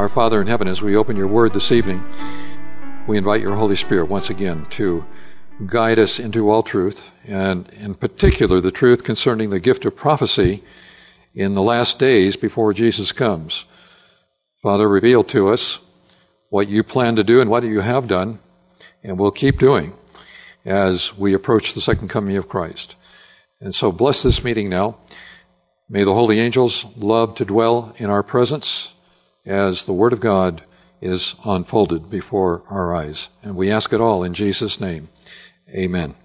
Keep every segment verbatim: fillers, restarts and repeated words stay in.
Our Father in heaven, as we open your word this evening, we invite your Holy Spirit once again to guide us into all truth, and in particular the truth concerning the gift of prophecy in the last days before Jesus comes. Father, reveal to us what you plan to do and what you have done, and will keep doing as we approach the second coming of Christ. And so bless this meeting now. May the holy angels love to dwell in our presence as the Word of God is unfolded before our eyes. And we ask it all in Jesus' name. Amen.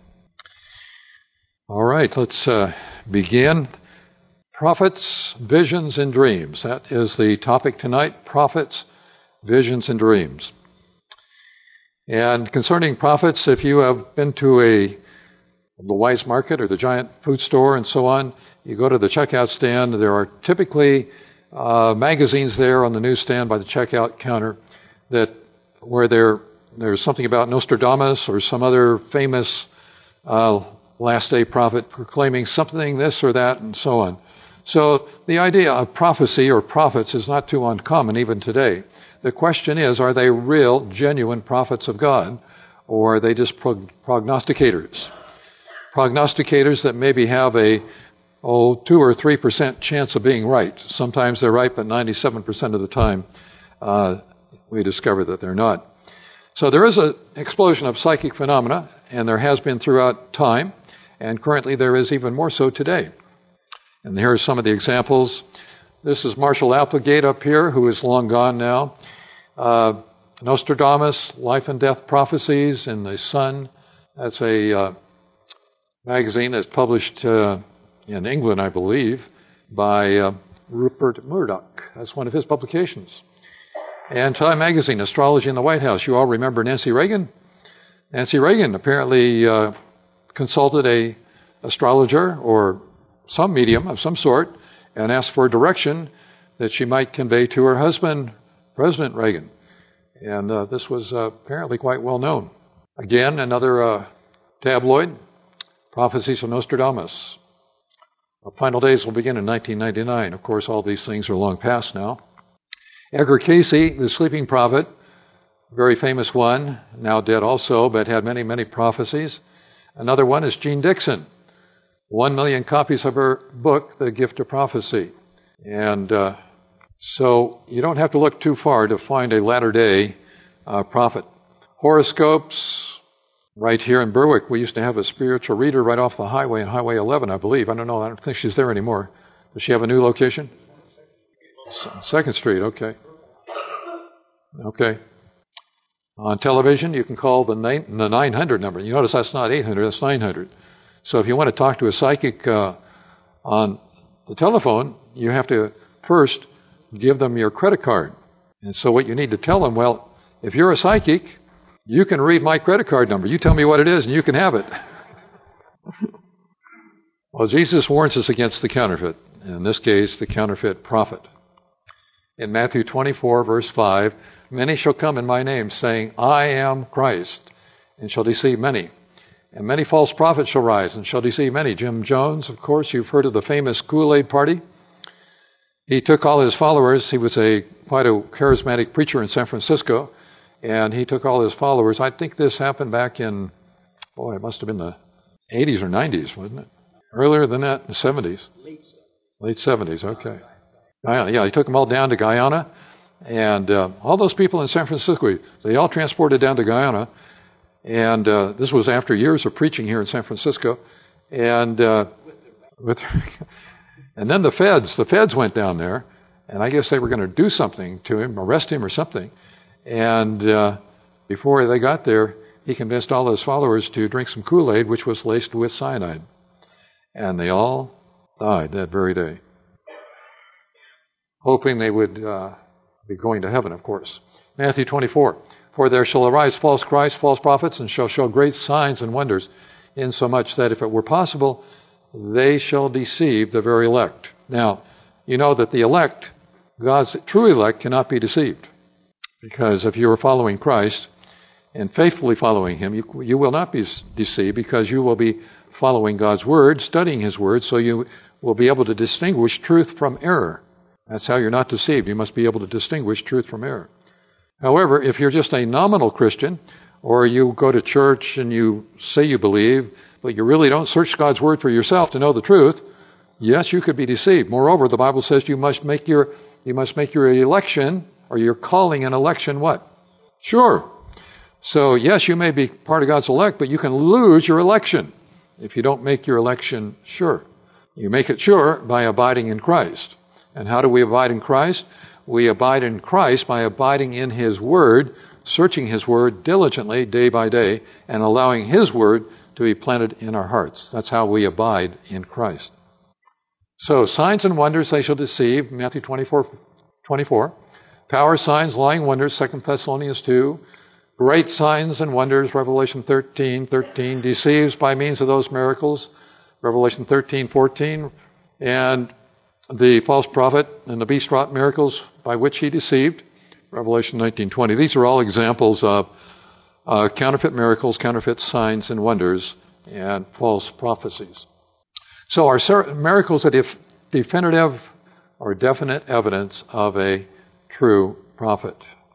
All right, let's uh, begin. Prophets, visions, and dreams. That is the topic tonight. Prophets, visions, and dreams. And concerning prophets, if you have been to a the Wise Market or the Giant Food Store and so on, you go to the checkout stand, there are typically uh, magazines there on the newsstand by the checkout counter that where there there's something about Nostradamus or some other famous uh, last day prophet proclaiming something, this or that, and so on. So the idea of prophecy or prophets is not too uncommon even today. The question is, are they real, genuine prophets of God, or are they just prog- prognosticators? Prognosticators that maybe have a oh, two or three percent chance of being right. Sometimes they're right, but ninety-seven percent of the time uh, we discover that they're not. So there is an explosion of psychic phenomena, and there has been throughout time, and currently there is even more so today. And here are some of the examples. This is Marshall Applegate up here, who is long gone now. Uh, Nostradamus, Life and Death Prophecies in the Sun. That's a uh, magazine that's published uh, in England, I believe, by uh, Rupert Murdoch. That's one of his publications. And Time Magazine, Astrology in the White House. You all remember Nancy Reagan? Nancy Reagan apparently uh, consulted a astrologer or some medium of some sort and asked for direction that she might convey to her husband, President Reagan. And uh, this was uh, apparently quite well known. Again, another uh, tabloid, Prophecies of Nostradamus. The final days will begin in nineteen ninety-nine. Of course, all these things are long past now. Edgar Cayce, the sleeping prophet, very famous one, now dead also, but had many, many prophecies. Another one is Jean Dixon. One million copies of her book, The Gift of Prophecy. And uh, so you don't have to look too far to find a latter-day uh, prophet. Horoscopes. Right here in Berwick, we used to have a spiritual reader right off the highway on Highway eleven, I believe. I don't know. I don't think she's there anymore. Does she have a new location? Second Street, okay. Okay. On television, you can call the nine hundred number. You notice that's not eight hundred, that's nine hundred. So if you want to talk to a psychic uh, on the telephone, you have to first give them your credit card. And so what you need to tell them, well, if you're a psychic, you can read my credit card number. You tell me what it is, and you can have it. Well, Jesus warns us against the counterfeit. In this case, the counterfeit prophet. In Matthew twenty-four, verse five, many shall come in my name, saying, I am Christ, and shall deceive many. And many false prophets shall rise, and shall deceive many. Jim Jones, of course, you've heard of the famous Kool-Aid party. He took all his followers. He was a quite a charismatic preacher in San Francisco. And he took all his followers. I think this happened back in, boy, it must have been the eighties or nineties, wasn't it? Earlier than that, the seventies. Late seventies, okay. Guyana, yeah, he took them all down to Guyana. And uh, all those people in San Francisco, they all transported down to Guyana. And uh, this was after years of preaching here in San Francisco. And uh, with, and then the feds, the feds went down there. And I guess they were going to do something to him, arrest him or something. And uh, before they got there, he convinced all his followers to drink some Kool-Aid, which was laced with cyanide. And they all died that very day, hoping they would uh, be going to heaven, of course. Matthew twenty-four, for there shall arise false Christs, false prophets, and shall show great signs and wonders, insomuch that if it were possible, they shall deceive the very elect. Now, you know that the elect, God's true elect, cannot be deceived. Because if you are following Christ and faithfully following Him, you, you will not be deceived because you will be following God's Word, studying His Word, so you will be able to distinguish truth from error. That's how you're not deceived. You must be able to distinguish truth from error. However, if you're just a nominal Christian, or you go to church and you say you believe, but you really don't search God's Word for yourself to know the truth, yes, you could be deceived. Moreover, the Bible says you must make your you must make your election, or your calling an election what? Sure. So, yes, you may be part of God's elect, but you can lose your election if you don't make your election sure. You make it sure by abiding in Christ. And how do we abide in Christ? We abide in Christ by abiding in His Word, searching His Word diligently day by day, and allowing His Word to be planted in our hearts. That's how we abide in Christ. So, signs and wonders they shall deceive, Matthew twenty-four, twenty-four. Power, signs, lying wonders, Second Thessalonians two. Great signs and wonders, Revelation thirteen, thirteen. Deceives by means of those miracles, Revelation thirteen, fourteen. And the false prophet and the beast wrought miracles by which he deceived, Revelation nineteen, twenty. These are all examples of uh, counterfeit miracles, counterfeit signs and wonders, and false prophecies. So are miracles a def- definitive or definite evidence of a true prophet?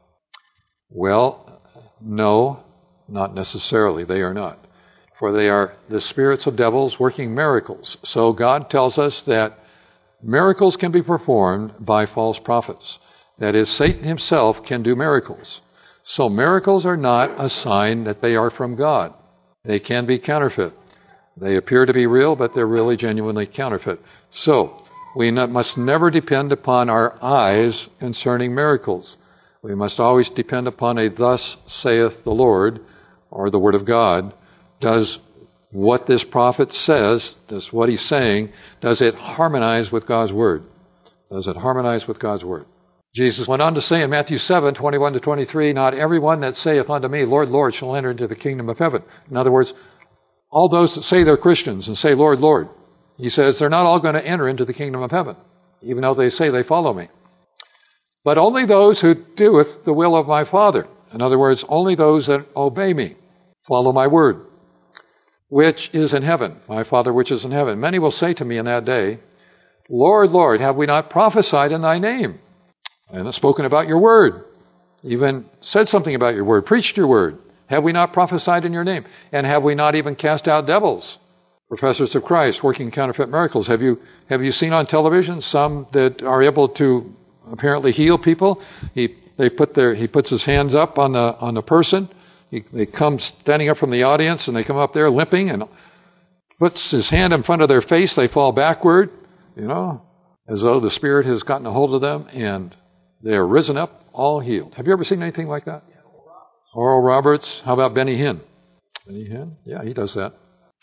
Well, no, not necessarily. They are not. For they are the spirits of devils working miracles. So God tells us that miracles can be performed by false prophets. That is, Satan himself can do miracles. So miracles are not a sign that they are from God. They can be counterfeit. They appear to be real, but they're really genuinely counterfeit. So, we not, must never depend upon our eyes concerning miracles. We must always depend upon a thus saith the Lord, or the Word of God. Does what this prophet says, does what he's saying, does it harmonize with God's Word? Does it harmonize with God's Word? Jesus went on to say in Matthew seven, twenty-one to twenty-three, not everyone that saith unto me, Lord, Lord, shall enter into the kingdom of heaven. In other words, all those that say they're Christians and say, Lord, Lord, he says they're not all going to enter into the kingdom of heaven, even though they say they follow me. But only those who doeth the will of my Father. In other words, only those that obey me, follow my word, which is in heaven, my Father which is in heaven. Many will say to me in that day, Lord, Lord, have we not prophesied in thy name? And have spoken about your word, even said something about your word, preached your word. Have we not prophesied in your name? And have we not even cast out devils? Professors of Christ working counterfeit miracles. Have you have you seen on television some that are able to apparently heal people? He they put their he puts his hands up on the on the person. He, they come standing up from the audience and they come up there limping and puts his hand in front of their face. They fall backward, you know, as though the Spirit has gotten a hold of them and they are risen up, all healed. Have you ever seen anything like that? Oral Roberts. How about Benny Hinn? Benny Hinn? Yeah, he does that.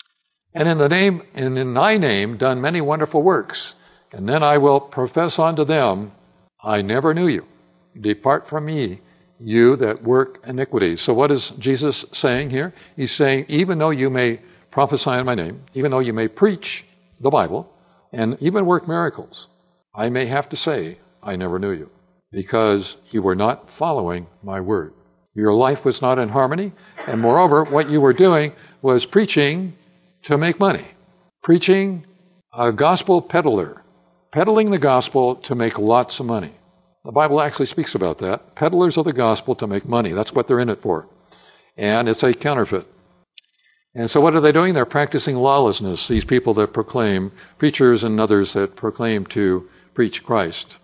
And in the name, and in thy name, done many wonderful works. And then I will profess unto them, I never knew you. Depart from me, you that work iniquity. So what is Jesus saying here? He's saying, even though you may prophesy in my name, even though you may preach the Bible, and even work miracles, I may have to say, I never knew you, because you were not following my word. Your life was not in harmony, and moreover, what you were doing was preaching to make money. Preaching a gospel peddler. Peddling the gospel to make lots of money. The Bible actually speaks about that. Peddlers of the gospel to make money. That's what they're in it for. And it's a counterfeit. And so what are they doing? They're practicing lawlessness, these people that proclaim, preachers and others that proclaim to preach Christ.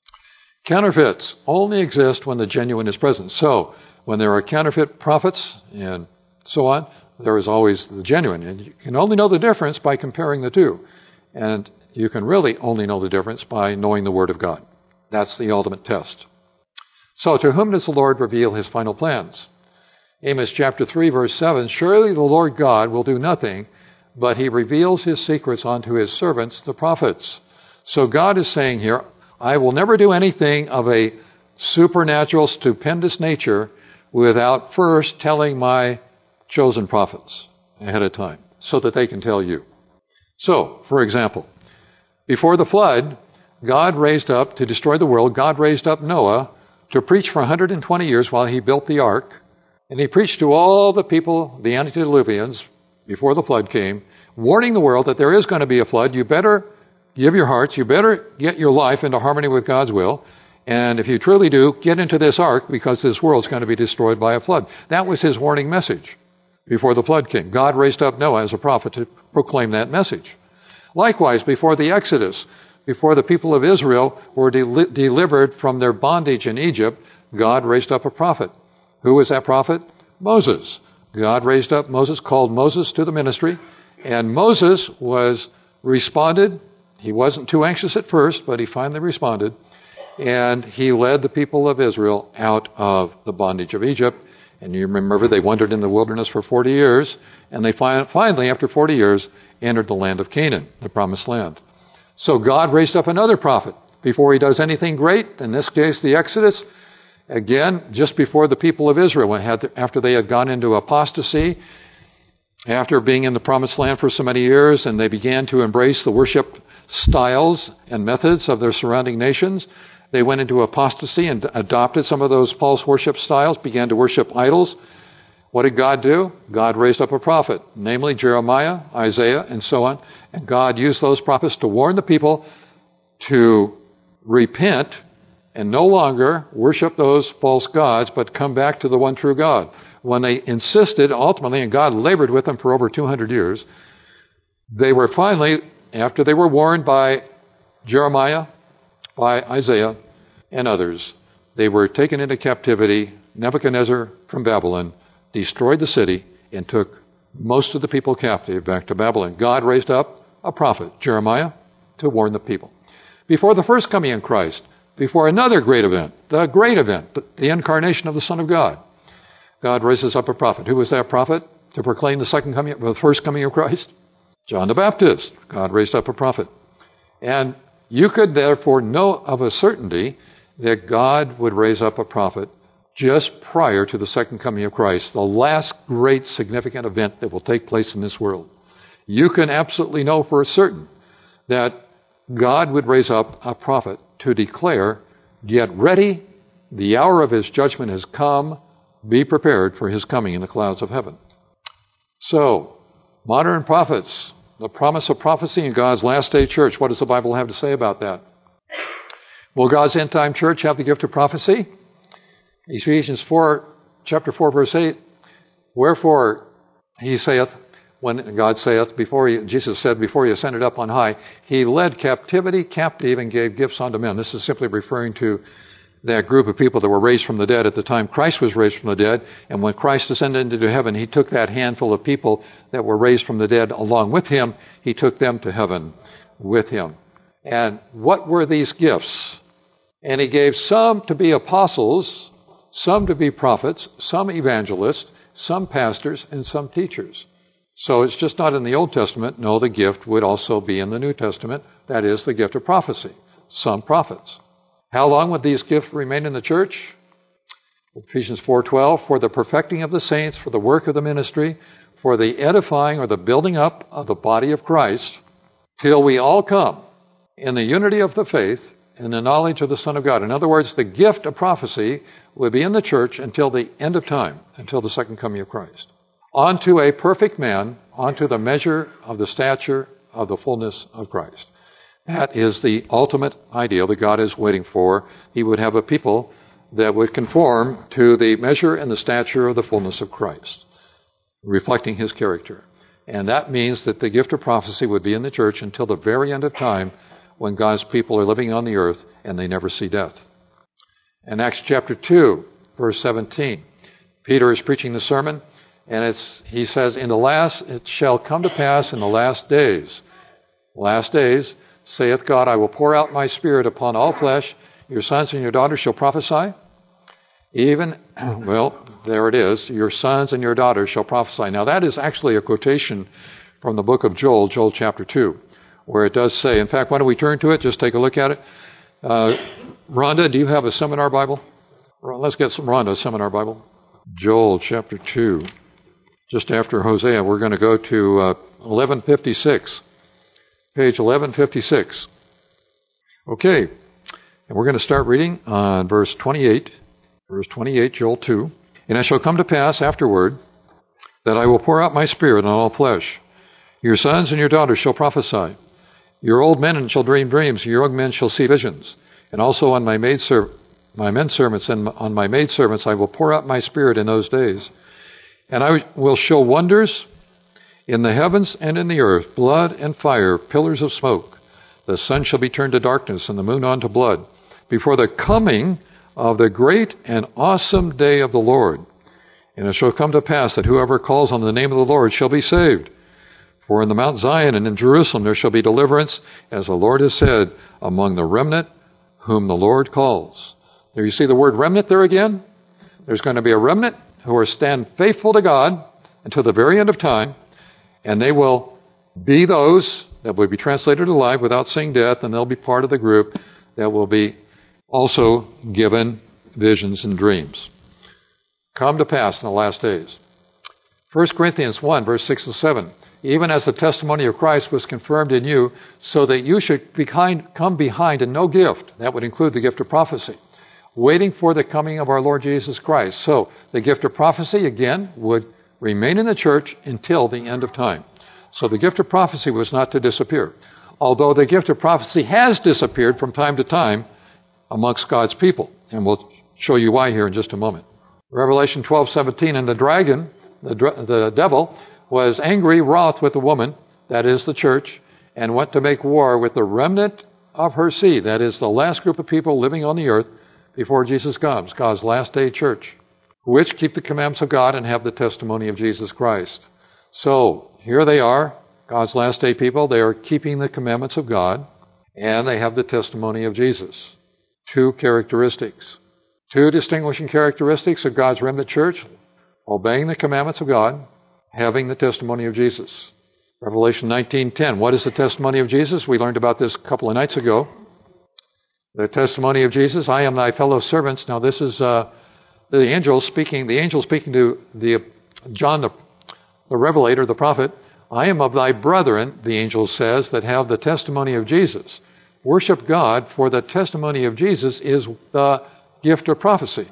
Counterfeits only exist when the genuine is present. So, when there are counterfeit prophets and so on, there is always the genuine. And you can only know the difference by comparing the two. And you can really only know the difference by knowing the Word of God. That's the ultimate test. So, to whom does the Lord reveal His final plans? Amos chapter three, verse seven, surely the Lord God will do nothing, but He reveals His secrets unto His servants, the prophets. So God is saying here, I will never do anything of a supernatural, stupendous nature without first telling my chosen prophets ahead of time, so that they can tell you. So, for example, before the flood, God raised up, to destroy the world, God raised up Noah to preach for one hundred twenty years while he built the ark. And he preached to all the people, the antediluvians, before the flood came, warning the world that there is going to be a flood. You better give your hearts. You better get your life into harmony with God's will. And if you truly do, get into this ark because this world's going to be destroyed by a flood. That was his warning message before the flood came. God raised up Noah as a prophet to proclaim that message. Likewise, before the Exodus, before the people of Israel were del- delivered from their bondage in Egypt, God raised up a prophet. Who was that prophet? Moses. God raised up Moses, called Moses to the ministry, and Moses was responded. He wasn't too anxious at first, but he finally responded, and he led the people of Israel out of the bondage of Egypt. And you remember they wandered in the wilderness for forty years, and they finally, after forty years, entered the land of Canaan, the promised land. So God raised up another prophet before he does anything great, in this case the Exodus. Again, just before the people of Israel, after they had gone into apostasy, after being in the promised land for so many years, and they began to embrace the worship styles and methods of their surrounding nations, they went into apostasy and adopted some of those false worship styles, began to worship idols. What did God do? God raised up a prophet, namely Jeremiah, Isaiah, and so on. And God used those prophets to warn the people to repent and no longer worship those false gods, but come back to the one true God. When they insisted, ultimately, and God labored with them for over two hundred years, they were finally, after they were warned by Jeremiah, by Isaiah, and others, they were taken into captivity. Nebuchadnezzar from Babylon destroyed the city and took most of the people captive back to Babylon. God raised up a prophet, Jeremiah, to warn the people. Before the first coming of Christ, before another great event, the great event, the, the incarnation of the Son of God, God raises up a prophet. Who was that prophet to proclaim the second coming, the first coming of Christ? John the Baptist. God raised up a prophet. And you could therefore know of a certainty that God would raise up a prophet just prior to the second coming of Christ, the last great significant event that will take place in this world. You can absolutely know for certain that God would raise up a prophet to declare, get ready, the hour of his judgment has come, be prepared for his coming in the clouds of heaven. So, modern prophets, the promise of prophecy in God's last day church, what does the Bible have to say about that? Will God's end time church have the gift of prophecy? Ephesians four, chapter four, verse eight, wherefore he saith, when God saith, before he, Jesus said, before he ascended up on high, he led captivity captive and gave gifts unto men. This is simply referring to that group of people that were raised from the dead at the time Christ was raised from the dead. And when Christ ascended into heaven, he took that handful of people that were raised from the dead along with him. He took them to heaven with him. And what were these gifts? And he gave some to be apostles, some to be prophets, some evangelists, some pastors, and some teachers. So it's just not in the Old Testament. No, the gift would also be in the New Testament. That is the gift of prophecy. Some prophets. How long would these gifts remain in the church? Ephesians four twelve, for the perfecting of the saints, for the work of the ministry, for the edifying or the building up of the body of Christ, till we all come in the unity of the faith and the knowledge of the Son of God. In other words, the gift of prophecy would be in the church until the end of time, until the second coming of Christ. Unto a perfect man, unto the measure of the stature of the fullness of Christ. That is the ultimate ideal that God is waiting for. He would have a people that would conform to the measure and the stature of the fullness of Christ, reflecting his character. And that means that the gift of prophecy would be in the church until the very end of time, when God's people are living on the earth and they never see death. In Acts chapter two, verse seventeen, Peter is preaching the sermon, and it's, he says, in the last, it shall come to pass in the last days, last days, saith God, I will pour out my spirit upon all flesh. Your sons and your daughters shall prophesy. Even, well, there it is, your sons and your daughters shall prophesy. Now that is actually a quotation from the book of Joel, Joel chapter two, where it does say, in fact, why don't we turn to it, just take a look at it. Uh, Rhonda, do you have a seminar Bible? Let's get some Rhonda, a seminar Bible. Joel chapter two. Just after Hosea, we're going to go to uh, eleven fifty-six. Page eleven fifty-six. Okay, and we're going to start reading on verse twenty-eight. Verse twenty-eight, Joel two. And it shall come to pass afterward that I will pour out my spirit on all flesh. Your sons and your daughters shall prophesy. Your old men shall dream dreams, your young men shall see visions. And also on my maid serv- my men servants and on my maid servants I will pour out my spirit in those days. And I will show wonders in the heavens and in the earth, blood and fire, pillars of smoke. The sun shall be turned to darkness and the moon unto blood, before the coming of the great and awesome day of the Lord. And it shall come to pass that whoever calls on the name of the Lord shall be saved. For in the Mount Zion and in Jerusalem there shall be deliverance, as the Lord has said, among the remnant whom the Lord calls. There you see the word remnant there again. There's going to be a remnant who will stand faithful to God until the very end of time, and they will be those that will be translated alive without seeing death, and they'll be part of the group that will be also given visions and dreams. Come to pass in the last days. First Corinthians one, verse six and seven. Even as the testimony of Christ was confirmed in you, so that you should behind, come behind in no gift. That would include the gift of prophecy. Waiting for the coming of our Lord Jesus Christ. So the gift of prophecy, again, would remain in the church until the end of time. So the gift of prophecy was not to disappear. Although the gift of prophecy has disappeared from time to time amongst God's people. And we'll show you why here in just a moment. Revelation twelve seventeen, and the dragon, the, the devil, was angry, wroth with the woman, that is the church, and went to make war with the remnant of her seed, that is the last group of people living on the earth before Jesus comes, God's last day church, which keep the commandments of God and have the testimony of Jesus Christ. So, here they are, God's last day people. They are keeping the commandments of God, and they have the testimony of Jesus. Two characteristics. Two distinguishing characteristics of God's remnant church: obeying the commandments of God, having the testimony of Jesus. Revelation nineteen ten. What is the testimony of Jesus? We learned about this a couple of nights ago. The testimony of Jesus, I am thy fellow servants. Now this is uh, the angel speaking, the angel speaking to the John the, the Revelator, the prophet. I am of thy brethren, the angel says, that have the testimony of Jesus. Worship God, for the testimony of Jesus is the gift of prophecy.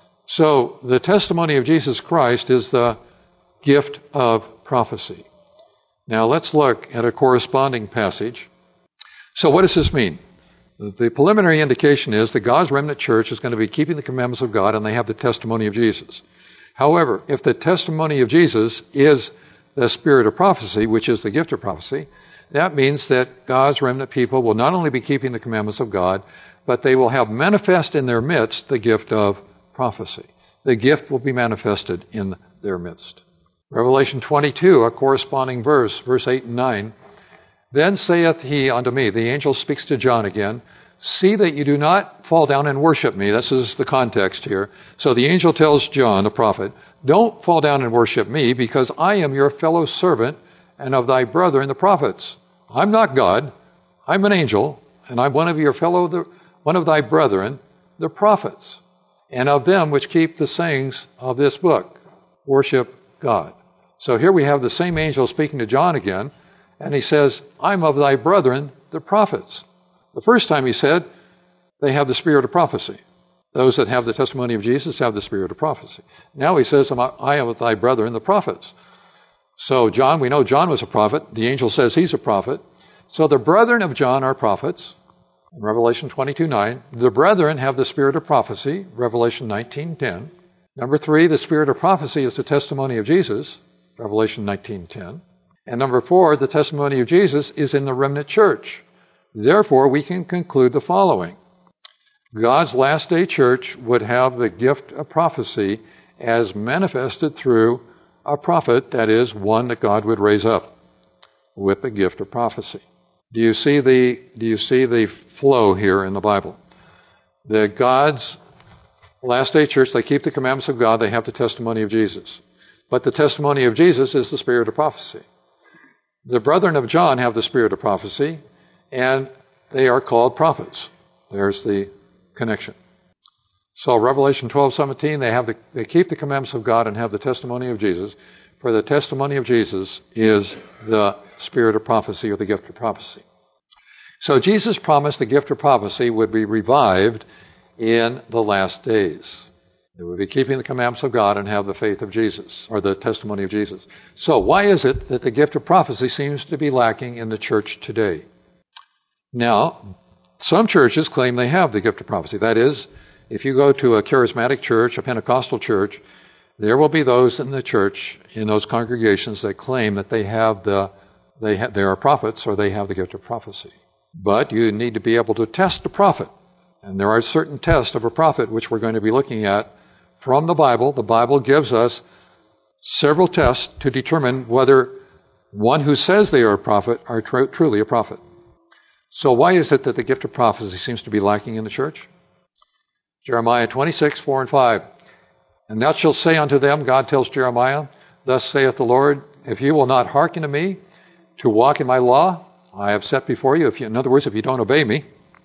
So the testimony of Jesus Christ is the gift of prophecy. Now let's look at a corresponding passage. So what does this mean? The preliminary indication is that God's remnant church is going to be keeping the commandments of God, and they have the testimony of Jesus. However, if the testimony of Jesus is the spirit of prophecy, which is the gift of prophecy, that means that God's remnant people will not only be keeping the commandments of God, but they will have manifest in their midst the gift of prophecy. The gift will be manifested in their midst. Revelation twenty-two, a corresponding verse, verse eight and nine. Then saith he unto me, the angel speaks to John again, see that you do not fall down and worship me. This is the context here. So the angel tells John, the prophet, don't fall down and worship me, because I am your fellow servant and of thy brethren, the prophets. I'm not God. I'm an angel, and I'm one of your fellow, one of thy brethren, the prophets, and of them which keep the sayings of this book. Worship God. So here we have the same angel speaking to John again, and he says, I'm of thy brethren, the prophets. The first time he said, they have the spirit of prophecy. Those that have the testimony of Jesus have the spirit of prophecy. Now he says, I am of thy brethren, the prophets. So John, we know John was a prophet. The angel says he's a prophet. So the brethren of John are prophets. In Revelation twenty-two nine. The brethren have the spirit of prophecy. Revelation nineteen ten. Number three, the spirit of prophecy is the testimony of Jesus. Revelation nineteen ten. And number four, the testimony of Jesus is in the remnant church. Therefore, we can conclude the following. God's last day church would have the gift of prophecy as manifested through a prophet, that is, one that God would raise up with the gift of prophecy. Do you see the, do you see the flow here in the Bible? That God's last day church, they keep the commandments of God, they have the testimony of Jesus. But the testimony of Jesus is the spirit of prophecy. The brethren of John have the spirit of prophecy, and they are called prophets. There's the connection. So Revelation twelve seventeen, they have the, they keep the commandments of God and have the testimony of Jesus. For the testimony of Jesus is the spirit of prophecy, or the gift of prophecy. So Jesus promised the gift of prophecy would be revived in the last days. They would be keeping the commandments of God and have the faith of Jesus, or the testimony of Jesus. So why is it that the gift of prophecy seems to be lacking in the church today? Now, some churches claim they have the gift of prophecy. That is, if you go to a charismatic church, a Pentecostal church, there will be those in the church, in those congregations, that claim that they have the, they, ha- they are prophets or they have the gift of prophecy. But you need to be able to test a prophet. And there are certain tests of a prophet which we're going to be looking at from the Bible. The Bible gives us several tests to determine whether one who says they are a prophet are tr- truly a prophet. So why is it that the gift of prophecy seems to be lacking in the church? Jeremiah twenty-six, four and five. And thou shalt say unto them, God tells Jeremiah, thus saith the Lord, if you will not hearken to me to walk in my law, I have set before you, if you, in other words, if you don't obey me,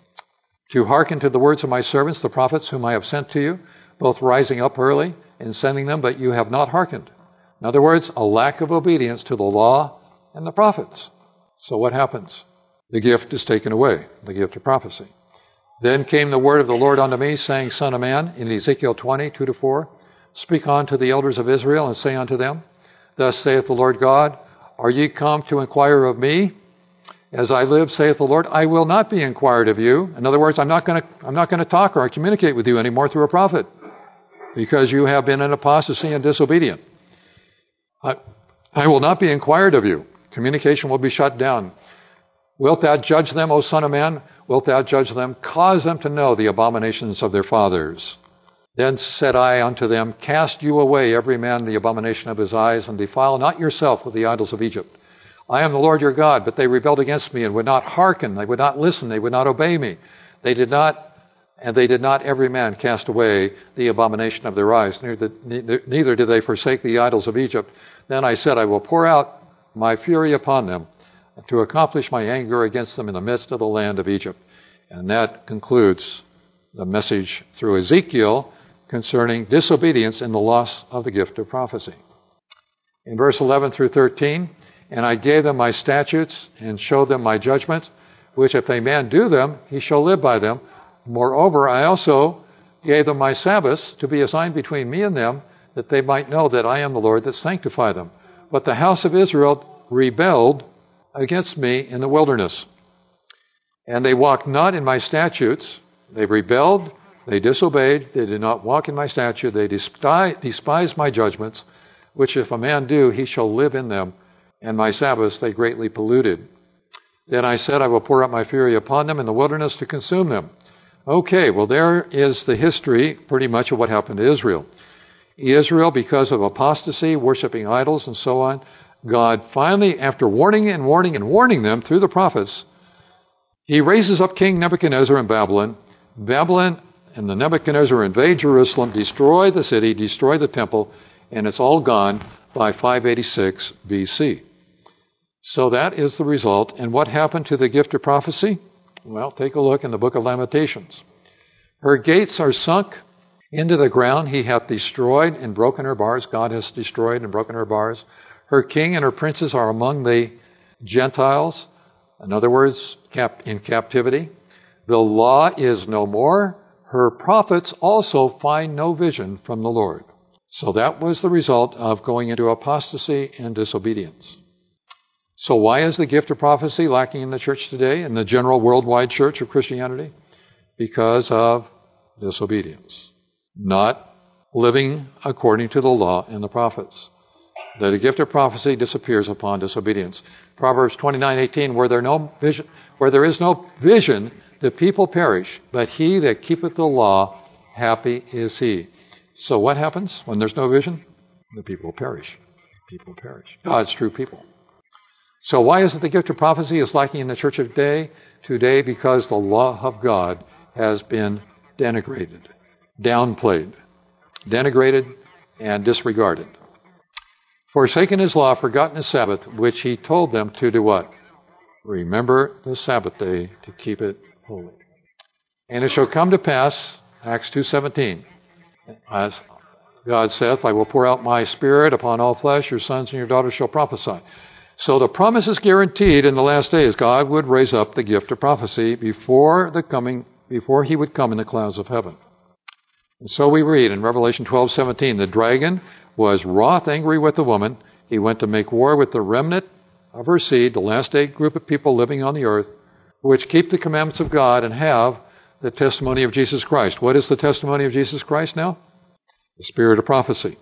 to hearken to the words of my servants, the prophets, whom I have sent to you, both rising up early and sending them, but you have not hearkened. In other words, a lack of obedience to the law and the prophets. So what happens? The gift is taken away, the gift of prophecy. Then came the word of the Lord unto me, saying, Son of man, in Ezekiel twenty, two to four, speak unto the elders of Israel, and say unto them, thus saith the Lord God, are ye come to inquire of me? As I live, saith the Lord, I will not be inquired of you. In other words, I'm not going to I'm not going to talk or communicate with you anymore through a prophet, because you have been in apostasy and disobedient. I, I will not be inquired of you. Communication will be shut down. Wilt thou judge them, O son of man? Wilt thou judge them? Cause them to know the abominations of their fathers. Then said I unto them, cast you away every man the abomination of his eyes, and defile not yourself with the idols of Egypt. I am the Lord your God, but they rebelled against me and would not hearken. They would not listen. They would not obey me. They did not, and they did not every man cast away the abomination of their eyes. Neither, neither did they forsake the idols of Egypt. Then I said, I will pour out my fury upon them to accomplish my anger against them in the midst of the land of Egypt. And that concludes the message through Ezekiel concerning disobedience and the loss of the gift of prophecy. In verse eleven through thirteen, and I gave them my statutes and showed them my judgments, which if a man do them, he shall live by them. Moreover, I also gave them my Sabbaths to be a sign between me and them, that they might know that I am the Lord that sanctify them. But the house of Israel rebelled against me in the wilderness. And they walked not in my statutes. They rebelled, they disobeyed, they did not walk in my statute, they despised my judgments, which if a man do, he shall live in them. And my Sabbaths they greatly polluted. Then I said, I will pour out my fury upon them in the wilderness to consume them. Okay, well there is the history pretty much of what happened to Israel. Israel, because of apostasy, worshiping idols and so on, God finally, after warning and warning and warning them through the prophets, he raises up King Nebuchadnezzar in Babylon. Babylon and the Nebuchadnezzar invade Jerusalem, destroy the city, destroy the temple, and it's all gone by five eighty-six B C. So that is the result. And what happened to the gift of prophecy? Well, take a look in the book of Lamentations. Her gates are sunk into the ground. He hath destroyed and broken her bars. God has destroyed and broken her bars. Her king and her princes are among the Gentiles. In other words, cap- in captivity. The law is no more. Her prophets also find no vision from the Lord. So that was the result of going into apostasy and disobedience. So why is the gift of prophecy lacking in the church today, in the general worldwide church of Christianity? Because of disobedience. Not living according to the law and the prophets. The gift of prophecy disappears upon disobedience. Proverbs twenty-nine eighteen, where there no vision, where there is no vision, the people perish, but he that keepeth the law, happy is he. So what happens when there's no vision? The people perish. People perish. God's true people. So why is it the gift of prophecy is lacking in the church of today? Today, because the law of God has been denigrated, downplayed, denigrated, and disregarded. Forsaken his law, forgotten his Sabbath, which he told them to do what? Remember the Sabbath day to keep it holy. And it shall come to pass, Acts two seventeen, as God saith, I will pour out my Spirit upon all flesh, your sons and your daughters shall prophesy. So the promise is guaranteed in the last days. God would raise up the gift of prophecy before the coming, before he would come in the clouds of heaven. And so we read in Revelation twelve seventeen, the dragon was wroth, angry with the woman. He went to make war with the remnant of her seed, the last day group of people living on the earth. which keep the commandments of God and have the testimony of Jesus Christ. What is the testimony of Jesus Christ now? The spirit of prophecy.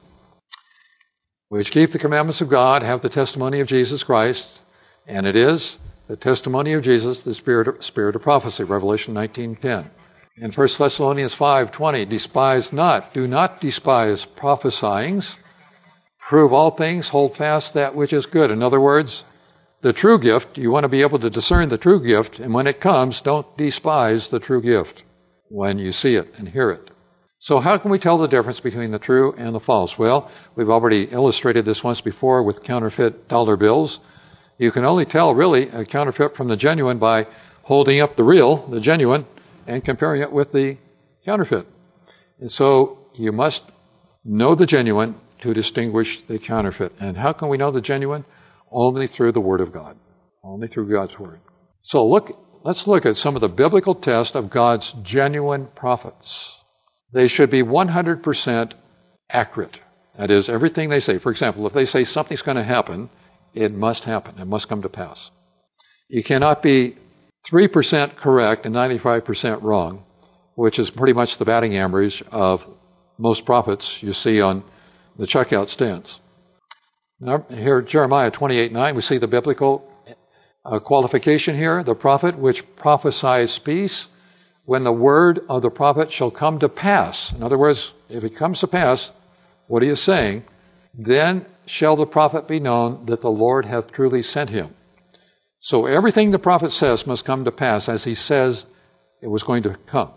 Which keep the commandments of God, have the testimony of Jesus Christ, and it is the testimony of Jesus, the spirit of, spirit of prophecy, Revelation nineteen ten. In First Thessalonians five twenty, despise not, do not despise prophesyings, prove all things, hold fast that which is good. In other words, the true gift, you want to be able to discern the true gift, and when it comes, don't despise the true gift when you see it and hear it. So how can we tell the difference between the true and the false? Well, we've already illustrated this once before with counterfeit dollar bills. You can only tell, really, a counterfeit from the genuine by holding up the real, the genuine, and comparing it with the counterfeit. And so you must know the genuine to distinguish the counterfeit. And how can we know the genuine? Only through the Word of God. Only through God's Word. So look, let's look at some of the biblical tests of God's genuine prophets. They should be one hundred percent accurate. That is, everything they say. For example, if they say something's going to happen, it must happen. It must come to pass. You cannot be three percent correct and ninety-five percent wrong, which is pretty much the batting average of most prophets you see on the checkout stands. Now, here, Jeremiah twenty-eight nine, we see the biblical uh, qualification here. The prophet which prophesies peace, when the word of the prophet shall come to pass. In other words, if it comes to pass, what he is saying, then shall the prophet be known that the Lord hath truly sent him. So everything the prophet says must come to pass as he says it was going to come.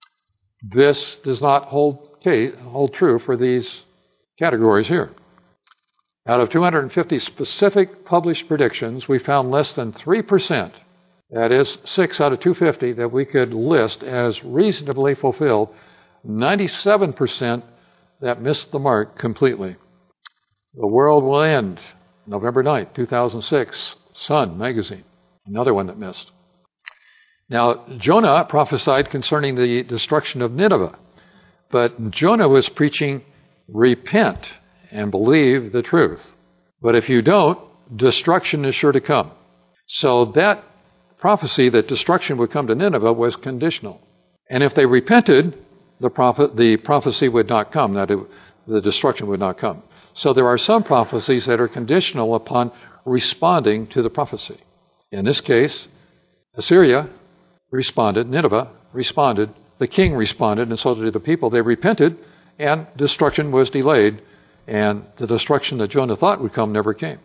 This does not hold, hold true for these categories here. Out of two hundred fifty specific published predictions, we found less than three percent, that is, six out of two hundred fifty, that we could list as reasonably fulfilled, ninety-seven percent that missed the mark completely. The world will end November ninth, two thousand six, Sun magazine, another one that missed. Now, Jonah prophesied concerning the destruction of Nineveh, but Jonah was preaching, repent and believe the truth. But if you don't, destruction is sure to come. So that prophecy that destruction would come to Nineveh was conditional. And if they repented, the prophet, the prophecy would not come, that it, the destruction would not come. So there are some prophecies that are conditional upon responding to the prophecy. In this case, Assyria responded, Nineveh responded, the king responded, and so did the people. They repented, and destruction was delayed, and the destruction that Jonah thought would come never came.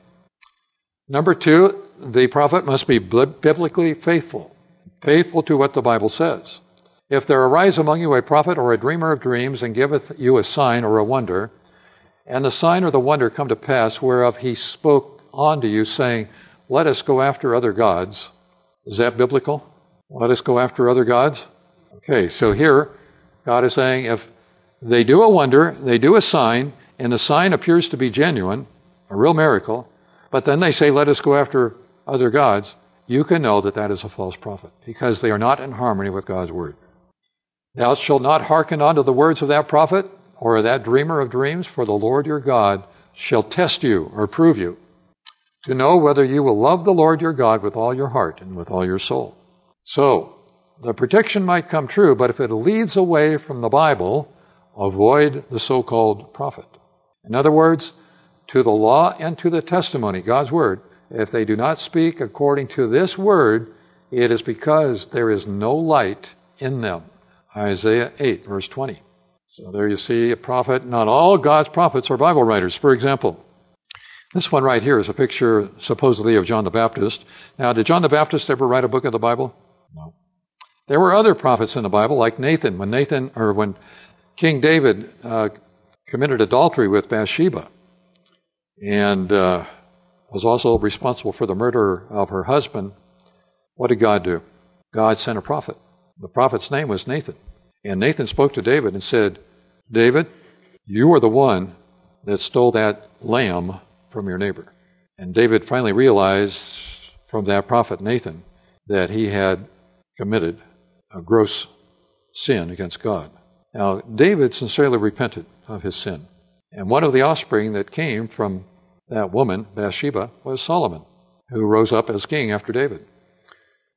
Number two, the prophet must be biblically faithful, faithful to what the Bible says. If there arise among you a prophet or a dreamer of dreams, and giveth you a sign or a wonder, and the sign or the wonder come to pass, whereof he spoke unto you, saying, let us go after other gods. Is that biblical? Let us go after other gods? Okay, so here, God is saying, if they do a wonder, they do a sign, and the sign appears to be genuine, a real miracle, but then they say, let us go after other gods, you can know that that is a false prophet, because they are not in harmony with God's word. Thou shalt not hearken unto the words of that prophet, or that dreamer of dreams, for the Lord your God shall test you, or prove you, to know whether you will love the Lord your God with all your heart and with all your soul. So, the prediction might come true, but if it leads away from the Bible, avoid the so-called prophet. In other words, to the law and to the testimony, God's word, if they do not speak according to this word, it is because there is no light in them. Isaiah eight, verse twenty. So there you see a prophet. Not all God's prophets are Bible writers. For example, this one right here is a picture supposedly of John the Baptist. Now, did John the Baptist ever write a book of the Bible? No. There were other prophets in the Bible, like Nathan. When Nathan, or when King David uh, committed adultery with Bathsheba, and uh, was also responsible for the murder of her husband, what did God do? God sent a prophet. The prophet's name was Nathan. And Nathan spoke to David and said, David, you are the one that stole that lamb from your neighbor. And David finally realized from that prophet Nathan that he had committed a gross sin against God. Now, David sincerely repented of his sin. And one of the offspring that came from that woman, Bathsheba, was Solomon, who rose up as king after David.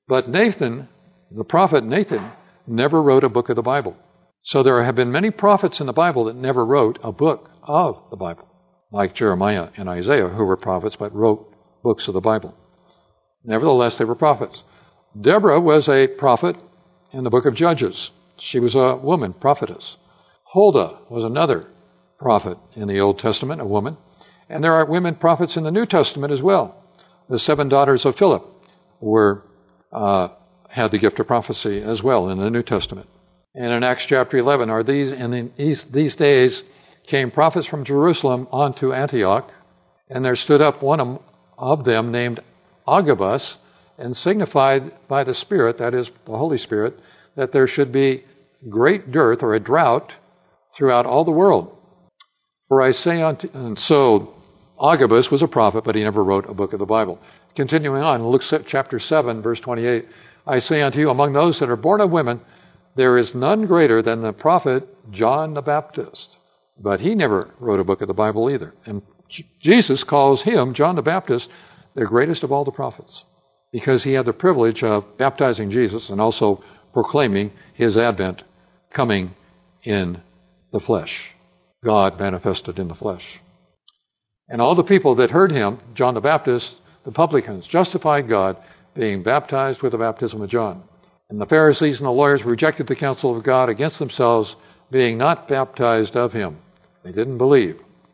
But Nathan, the prophet Nathan, never wrote a book of the Bible. So there have been many prophets in the Bible that never wrote a book of the Bible, like Jeremiah and Isaiah, who were prophets but wrote books of the Bible. Nevertheless, they were prophets. Deborah was a prophet in the book of Judges. She was a woman, prophetess. Huldah was another prophet in the Old Testament, a woman. And there are women prophets in the New Testament as well. The seven daughters of Philip were uh, had the gift of prophecy as well in the New Testament. And in Acts chapter eleven, are these in these, these days came prophets from Jerusalem unto Antioch, and there stood up one of them named Agabus, and signified by the Spirit, that is, the Holy Spirit, that there should be great dearth or a drought throughout all the world. For I say unto... And so Agabus was a prophet, but he never wrote a book of the Bible. Continuing on, Luke chapter seven, verse twenty-eight, I say unto you, among those that are born of women, there is none greater than the prophet John the Baptist. But he never wrote a book of the Bible either. And Jesus calls him, John the Baptist, the greatest of all the prophets, because he had the privilege of baptizing Jesus and also proclaiming his advent coming in the flesh. God manifested in the flesh. And all the people that heard him, John the Baptist, the publicans, justified God, being baptized with the baptism of John. And the Pharisees and the lawyers rejected the counsel of God against themselves, being not baptized of him. They didn't believe.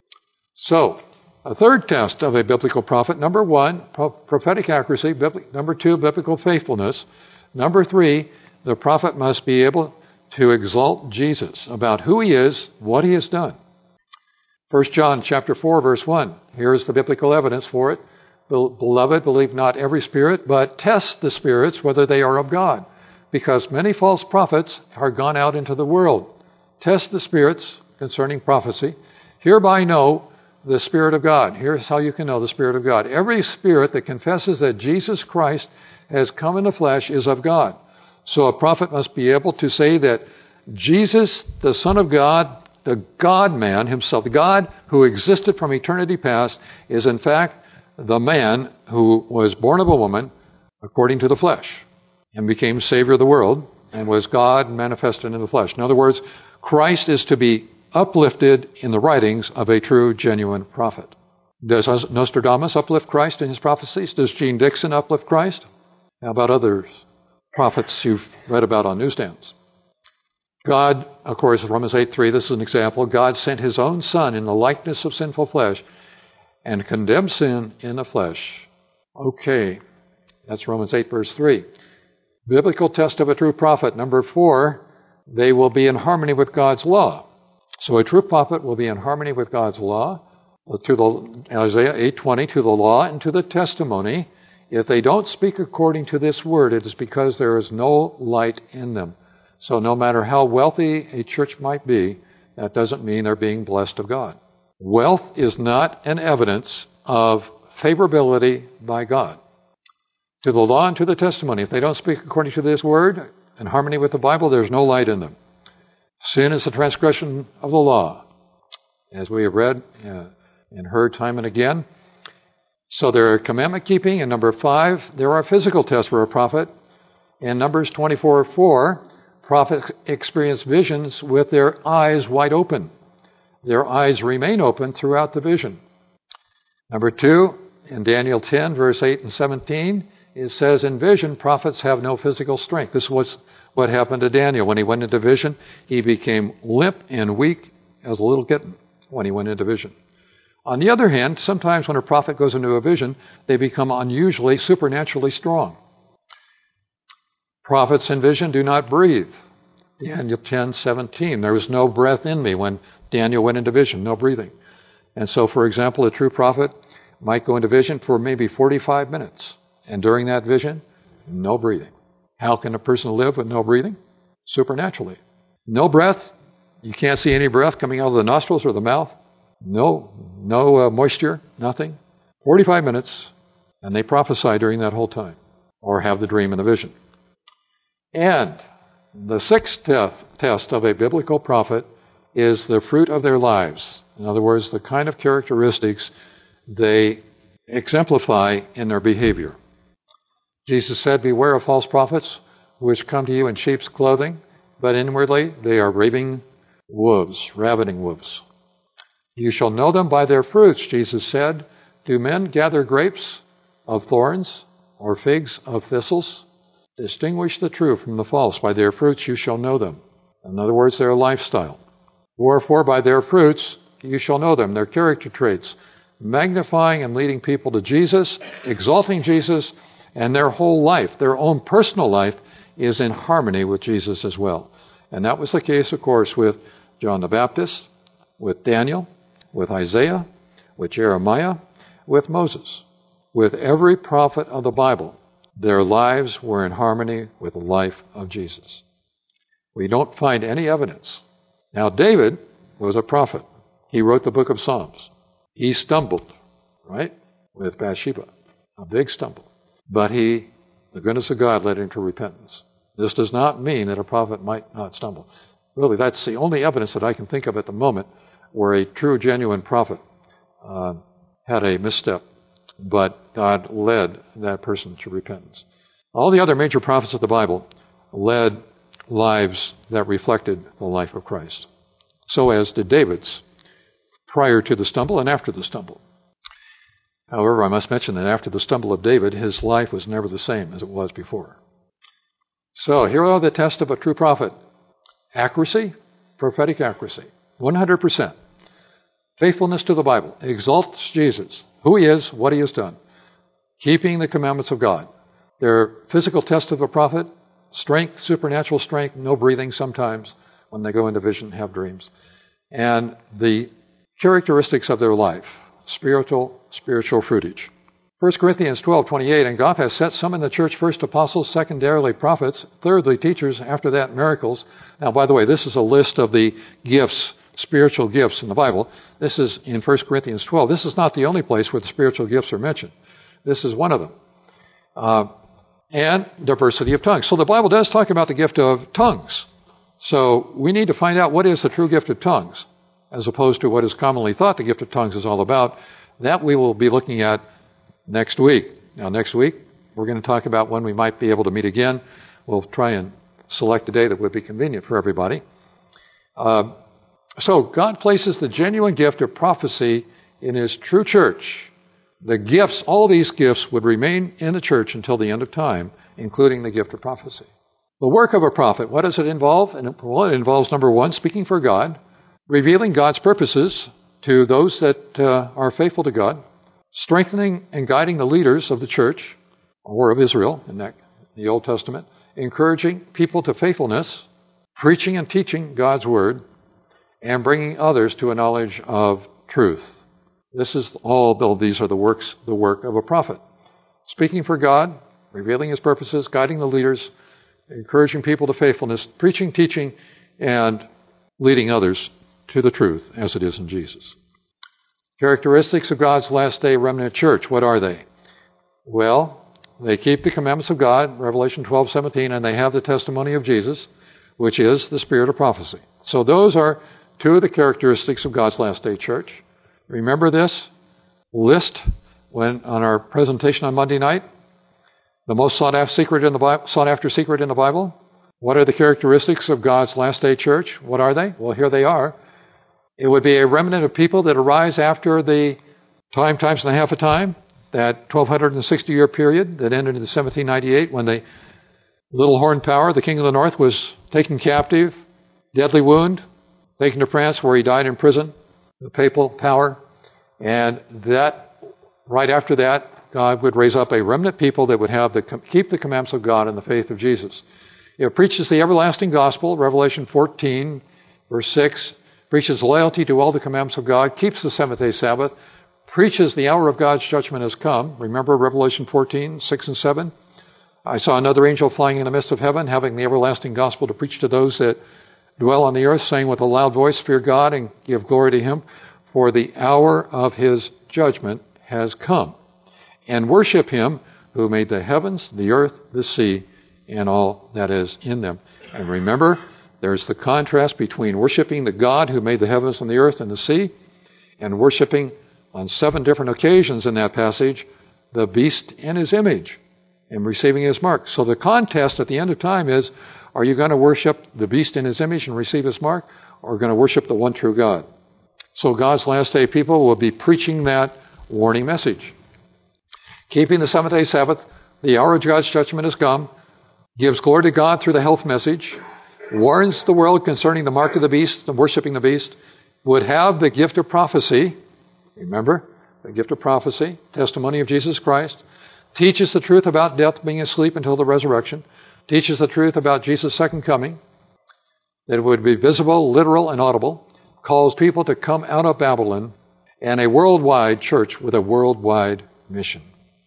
So, a third test of a biblical prophet, number one, prophetic accuracy. Number two, biblical faithfulness. Number three, the prophet must be able to exalt Jesus about who he is, what he has done. First John chapter four, verse one. Here is the biblical evidence for it. Beloved, believe not every spirit, but test the spirits whether they are of God, because many false prophets are gone out into the world. Test the spirits concerning prophecy. Hereby know the Spirit of God. Here's how you can know the Spirit of God. Every spirit that confesses that Jesus Christ has come in the flesh is of God. So a prophet must be able to say that Jesus, the Son of God, the God-man himself, the God who existed from eternity past, is in fact the man who was born of a woman according to the flesh and became Savior of the world and was God manifested in the flesh. In other words, Christ is to be uplifted in the writings of a true, genuine prophet. Does Nostradamus uplift Christ in his prophecies? Does Gene Dixon uplift Christ? How about other prophets you've read about on newsstands? God, of course, Romans eight three, this is an example. God sent his own Son in the likeness of sinful flesh and condemned sin in the flesh. Okay, that's Romans eight, verse three. Biblical test of a true prophet. Number four, they will be in harmony with God's law. So a true prophet will be in harmony with God's law, to the Isaiah eight twenty, to the law and to the testimony. If they don't speak according to this word, it is because there is no light in them. So no matter how wealthy a church might be, that doesn't mean they're being blessed of God. Wealth is not an evidence of favorability by God. To the law and to the testimony, if they don't speak according to this word, in harmony with the Bible, there's no light in them. Sin is the transgression of the law, as we have read uh, and heard time and again. So there are commandment keeping. And number five, there are physical tests for a prophet. In Numbers twenty-four four, prophets experience visions with their eyes wide open. Their eyes remain open throughout the vision. Number two, in Daniel ten, verse eight and seventeen, it says, in vision, prophets have no physical strength. This was what happened to Daniel. When he went into vision, he became limp and weak as a little kitten when he went into vision. On the other hand, sometimes when a prophet goes into a vision, they become unusually, supernaturally strong. Prophets in vision do not breathe. Daniel ten seventeen, there was no breath in me when Daniel went into vision, no breathing. And so, for example, a true prophet might go into vision for maybe forty-five minutes. And during that vision, no breathing. How can a person live with no breathing? Supernaturally. No breath. You can't see any breath coming out of the nostrils or the mouth. No, no uh, moisture, nothing. forty-five minutes, and they prophesy during that whole time, or have the dream and the vision. And the sixth test, test of a biblical prophet is the fruit of their lives. In other words, the kind of characteristics they exemplify in their behavior. Jesus said, beware of false prophets, which come to you in sheep's clothing, but inwardly they are ravening wolves, ravening wolves. You shall know them by their fruits, Jesus said. Do men gather grapes of thorns or figs of thistles? Distinguish the true from the false. By their fruits you shall know them. In other words, their lifestyle. Wherefore, by their fruits you shall know them, their character traits, magnifying and leading people to Jesus, exalting Jesus, and their whole life, their own personal life, is in harmony with Jesus as well. And that was the case, of course, with John the Baptist, with Daniel, with Isaiah, with Jeremiah, with Moses. With every prophet of the Bible, their lives were in harmony with the life of Jesus. We don't find any evidence. Now, David was a prophet. He wrote the book of Psalms. He stumbled, right, with Bathsheba. A big stumble. But he, the goodness of God, led him to repentance. This does not mean that a prophet might not stumble. Really, that's the only evidence that I can think of at the moment where a true, genuine prophet uh, had a misstep, but God led that person to repentance. All the other major prophets of the Bible led lives that reflected the life of Christ. So as did David's, prior to the stumble and after the stumble. However, I must mention that after the stumble of David, his life was never the same as it was before. So here are the tests of a true prophet. Accuracy, prophetic accuracy, one hundred percent. Faithfulness to the Bible, exalts Jesus, who he is, what he has done. Keeping the commandments of God. Their physical test of a prophet, strength, supernatural strength, no breathing sometimes when they go into vision, have dreams. And the characteristics of their life, spiritual, spiritual fruitage. First Corinthians twelve twenty-eight, and God has set some in the church, first apostles, secondarily prophets, thirdly teachers, after that miracles. Now, by the way, this is a list of the gifts, spiritual gifts in the Bible. This is in First Corinthians twelve. This is not the only place where the spiritual gifts are mentioned. This is one of them. Uh, and diversity of tongues. So the Bible does talk about the gift of tongues. So we need to find out what is the true gift of tongues, as opposed to what is commonly thought the gift of tongues is all about. That we will be looking at next week. Now, next week, we're going to talk about when we might be able to meet again. We'll try and select a day that would be convenient for everybody. Uh, so God places the genuine gift of prophecy in His true church. The gifts, all these gifts would remain in the church until the end of time, including the gift of prophecy. The work of a prophet, what does it involve? Well, it involves, number one, speaking for God, revealing God's purposes to those that uh, are faithful to God, strengthening and guiding the leaders of the church, or of Israel in that, the Old Testament, encouraging people to faithfulness, preaching and teaching God's Word, and bringing others to a knowledge of truth. This is all, though these are the works, the work of a prophet. Speaking for God, revealing His purposes, guiding the leaders, encouraging people to faithfulness, preaching, teaching, and leading others to the truth as it is in Jesus. Characteristics of God's last day remnant church, what are they? Well, they keep the commandments of God, Revelation twelve seventeen, and they have the testimony of Jesus, which is the spirit of prophecy. So those are two of the characteristics of God's last day church. Remember this list when on our presentation on Monday night? The most sought after secret in the Bible, sought after secret in the Bible? What are the characteristics of God's last day church? What are they? Well, here they are. It would be a remnant of people that arise after the time times and a half of time, that twelve sixty year period that ended in seventeen ninety-eight when the little horn power, the king of the north, was taken captive, deadly wound, taken to France where he died in prison, the papal power. And that, right after that, God would raise up a remnant people that would have the keep the commandments of God and the faith of Jesus. It preaches the everlasting gospel, Revelation fourteen, verse six, preaches loyalty to all the commandments of God, keeps the seventh-day Sabbath, preaches the hour of God's judgment has come. Remember Revelation fourteen, six and seven? I saw another angel flying in the midst of heaven, having the everlasting gospel to preach to those that dwell on the earth, saying with a loud voice, fear God and give glory to Him, for the hour of His judgment has come. And worship Him who made the heavens, the earth, the sea, and all that is in them. And remember, there's the contrast between worshiping the God who made the heavens and the earth and the sea, and worshiping on seven different occasions in that passage the beast in his image. and receiving his mark. So the contest at the end of time is, are you going to worship the beast in his image and receive his mark, or going to worship the one true God? So God's last day people will be preaching that warning message. Keeping the seventh day Sabbath, the hour of God's judgment has come, gives glory to God through the health message, warns the world concerning the mark of the beast, the worshiping the beast, would have the gift of prophecy. Remember, the gift of prophecy, testimony of Jesus Christ, teaches the truth about death being asleep until the resurrection, teaches the truth about Jesus' second coming, that it would be visible, literal, and audible, calls people to come out of Babylon, and a worldwide church with a worldwide mission,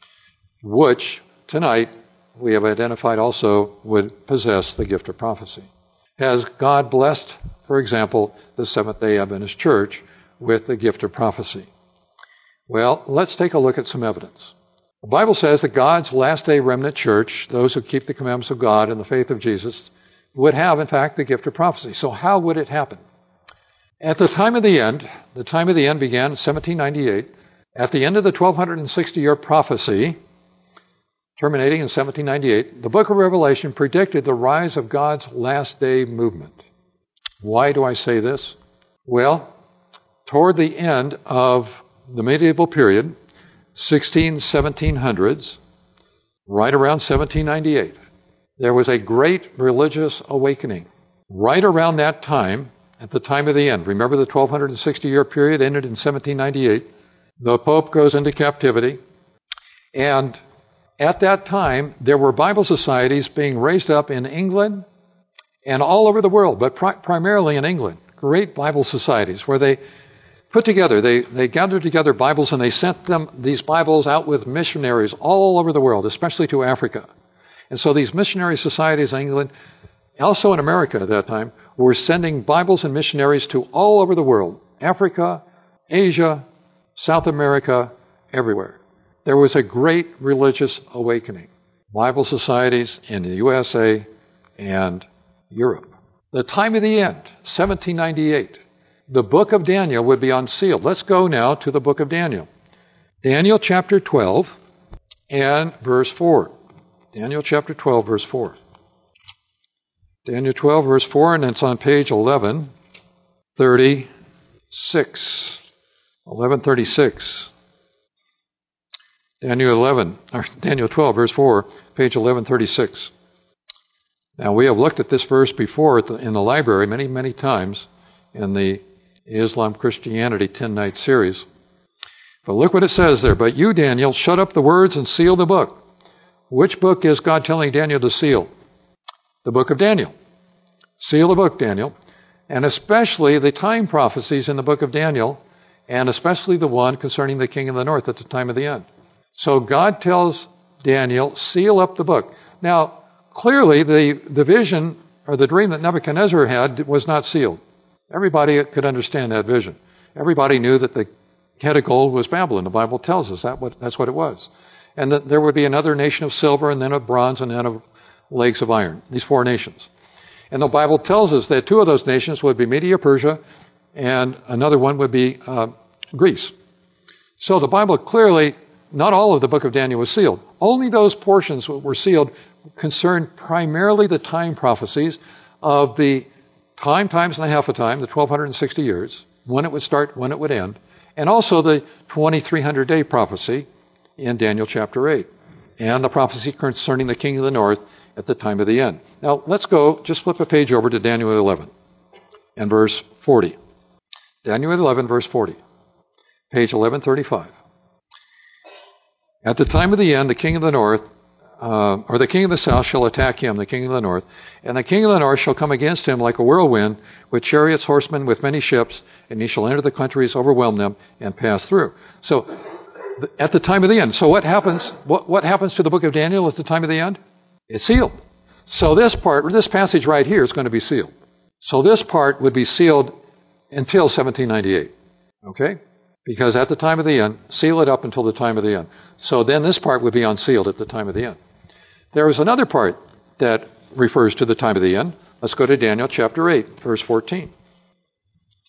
which tonight we have identified also would possess the gift of prophecy. Has God blessed, for example, the Seventh-day Adventist Church with the gift of prophecy? Well, let's take a look at some evidence. The Bible says that God's last-day remnant church, those who keep the commandments of God and the faith of Jesus, would have, in fact, the gift of prophecy. So how would it happen? At the time of the end, the time of the end began in seventeen ninety-eight. At the end of the twelve sixty-year prophecy, terminating in seventeen ninety-eight, the book of Revelation predicted the rise of God's last-day movement. Why do I say this? Well, toward the end of the medieval period, sixteen, seventeen hundreds, right around seventeen ninety-eight, there was a great religious awakening. Right around that time, at the time of the end, remember the twelve sixty-year period ended in seventeen ninety-eight, the Pope goes into captivity, and at that time, there were Bible societies being raised up in England and all over the world, but pri- primarily in England. Great Bible societies where they put together, they, they gathered together Bibles and they sent them these Bibles out with missionaries all over the world, especially to Africa. And so these missionary societies in England, also in America at that time, were sending Bibles and missionaries to all over the world. Africa, Asia, South America, everywhere. There was a great religious awakening. Bible societies in the U S A and Europe. The time of the end, seventeen ninety-eight. The book of Daniel would be unsealed. Let's go now to the book of Daniel. Daniel chapter twelve and verse four. Daniel chapter twelve, verse four. Daniel twelve, verse four, and it's on page eleven thirty-six. eleven thirty-six. Daniel eleven, or Daniel twelve, verse four, page eleven thirty-six. Now, we have looked at this verse before in the library many, many times in the Islam Christianity ten-night series. But look what it says there. But you, Daniel, shut up the words and seal the book. Which book is God telling Daniel to seal? The book of Daniel. Seal the book, Daniel. And especially the time prophecies in the book of Daniel, and especially the one concerning the king of the north at the time of the end. So God tells Daniel, seal up the book. Now, clearly the, the vision or the dream that Nebuchadnezzar had was not sealed. Everybody could understand that vision. Everybody knew that the head of gold was Babylon. The Bible tells us that what, that's what it was. And that there would be another nation of silver, and then of bronze, and then of legs of iron. These four nations. And the Bible tells us that two of those nations would be Media, Persia, and another one would be uh, Greece. So the Bible clearly, not all of the book of Daniel was sealed. Only those portions that were sealed concerned primarily the time prophecies of the time times and a half a time, the twelve sixty years, when it would start, when it would end, and also the twenty-three hundred day prophecy in Daniel chapter eight, and the prophecy concerning the king of the north at the time of the end. Now, let's go, just flip a page over to Daniel eleven and verse forty. Daniel eleven, verse forty. Page eleven thirty-five. At the time of the end, the king of the north, uh, or the king of the south shall attack him, the king of the north, and the king of the north shall come against him like a whirlwind, with chariots, horsemen, with many ships, and he shall enter the countries, overwhelm them, and pass through. So, th- at the time of the end. So what happens, what, what happens to the book of Daniel at the time of the end? It's sealed. So this part, this passage right here is going to be sealed. So this part would be sealed until seventeen ninety-eight. Okay? Because at the time of the end, seal it up until the time of the end. So then this part would be unsealed at the time of the end. There is another part that refers to the time of the end. Let's go to Daniel chapter eight, verse fourteen.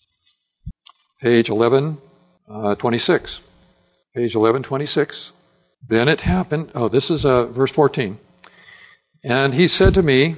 Page eleven twenty-six. Page eleven twenty-six. Then it happened, oh, this is uh, verse fourteen. And he said to me,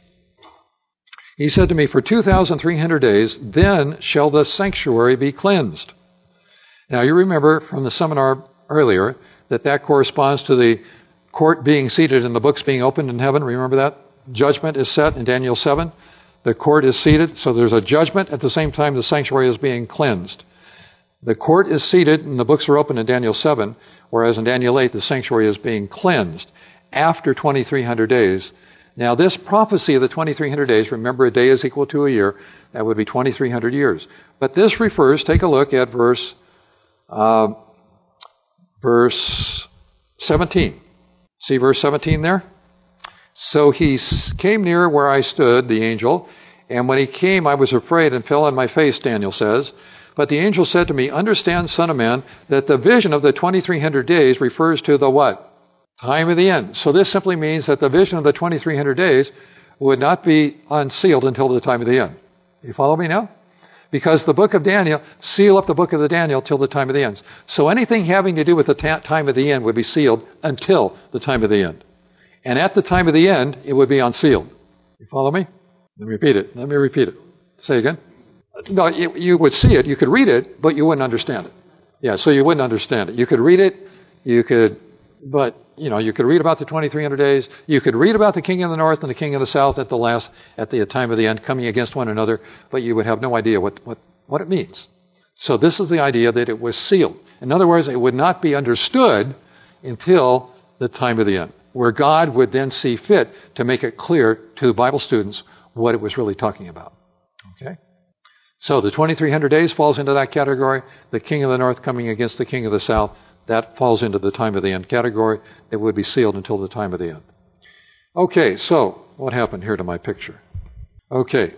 he said to me, for two thousand three hundred days, then shall the sanctuary be cleansed. Now you remember from the seminar earlier that that corresponds to the court being seated and the books being opened in heaven. Remember that? Judgment is set in Daniel seven. The court is seated, so there's a judgment. At the same time, the sanctuary is being cleansed. The court is seated and the books are open in Daniel seven, whereas in Daniel eight, the sanctuary is being cleansed after twenty-three hundred days. Now, this prophecy of the twenty-three hundred days, remember, a day is equal to a year. That would be twenty-three hundred years. But this refers, take a look at verse, uh, verse seventeen. See verse seventeen there? So he came near where I stood, the angel, and when he came, I was afraid and fell on my face, Daniel says. But the angel said to me, understand, son of man, that the vision of the twenty-three hundred days refers to the what? Time of the end. So this simply means that the vision of the twenty-three hundred days would not be unsealed until the time of the end. You follow me now? Because the book of Daniel, seal up the book of the Daniel till the time of the end. So anything having to do with the ta- time of the end would be sealed until the time of the end. And at the time of the end, it would be unsealed. You follow me? Let me repeat it. Let me repeat it. Say again. No, you, you would see it. You could read it, but you wouldn't understand it. Yeah, so you wouldn't understand it. You could read it. You could, but, you know, you could read about the twenty-three hundred days. You could read about the king of the north and the king of the south at the last, at the time of the end, coming against one another, but you would have no idea what, what, what it means. So this is the idea that it was sealed. In other words, it would not be understood until the time of the end, where God would then see fit to make it clear to Bible students what it was really talking about. Okay? So the twenty-three hundred days falls into that category. The king of the north coming against the king of the south, that falls into the time of the end category. It would be sealed until the time of the end. Okay, so what happened here to my picture? Okay.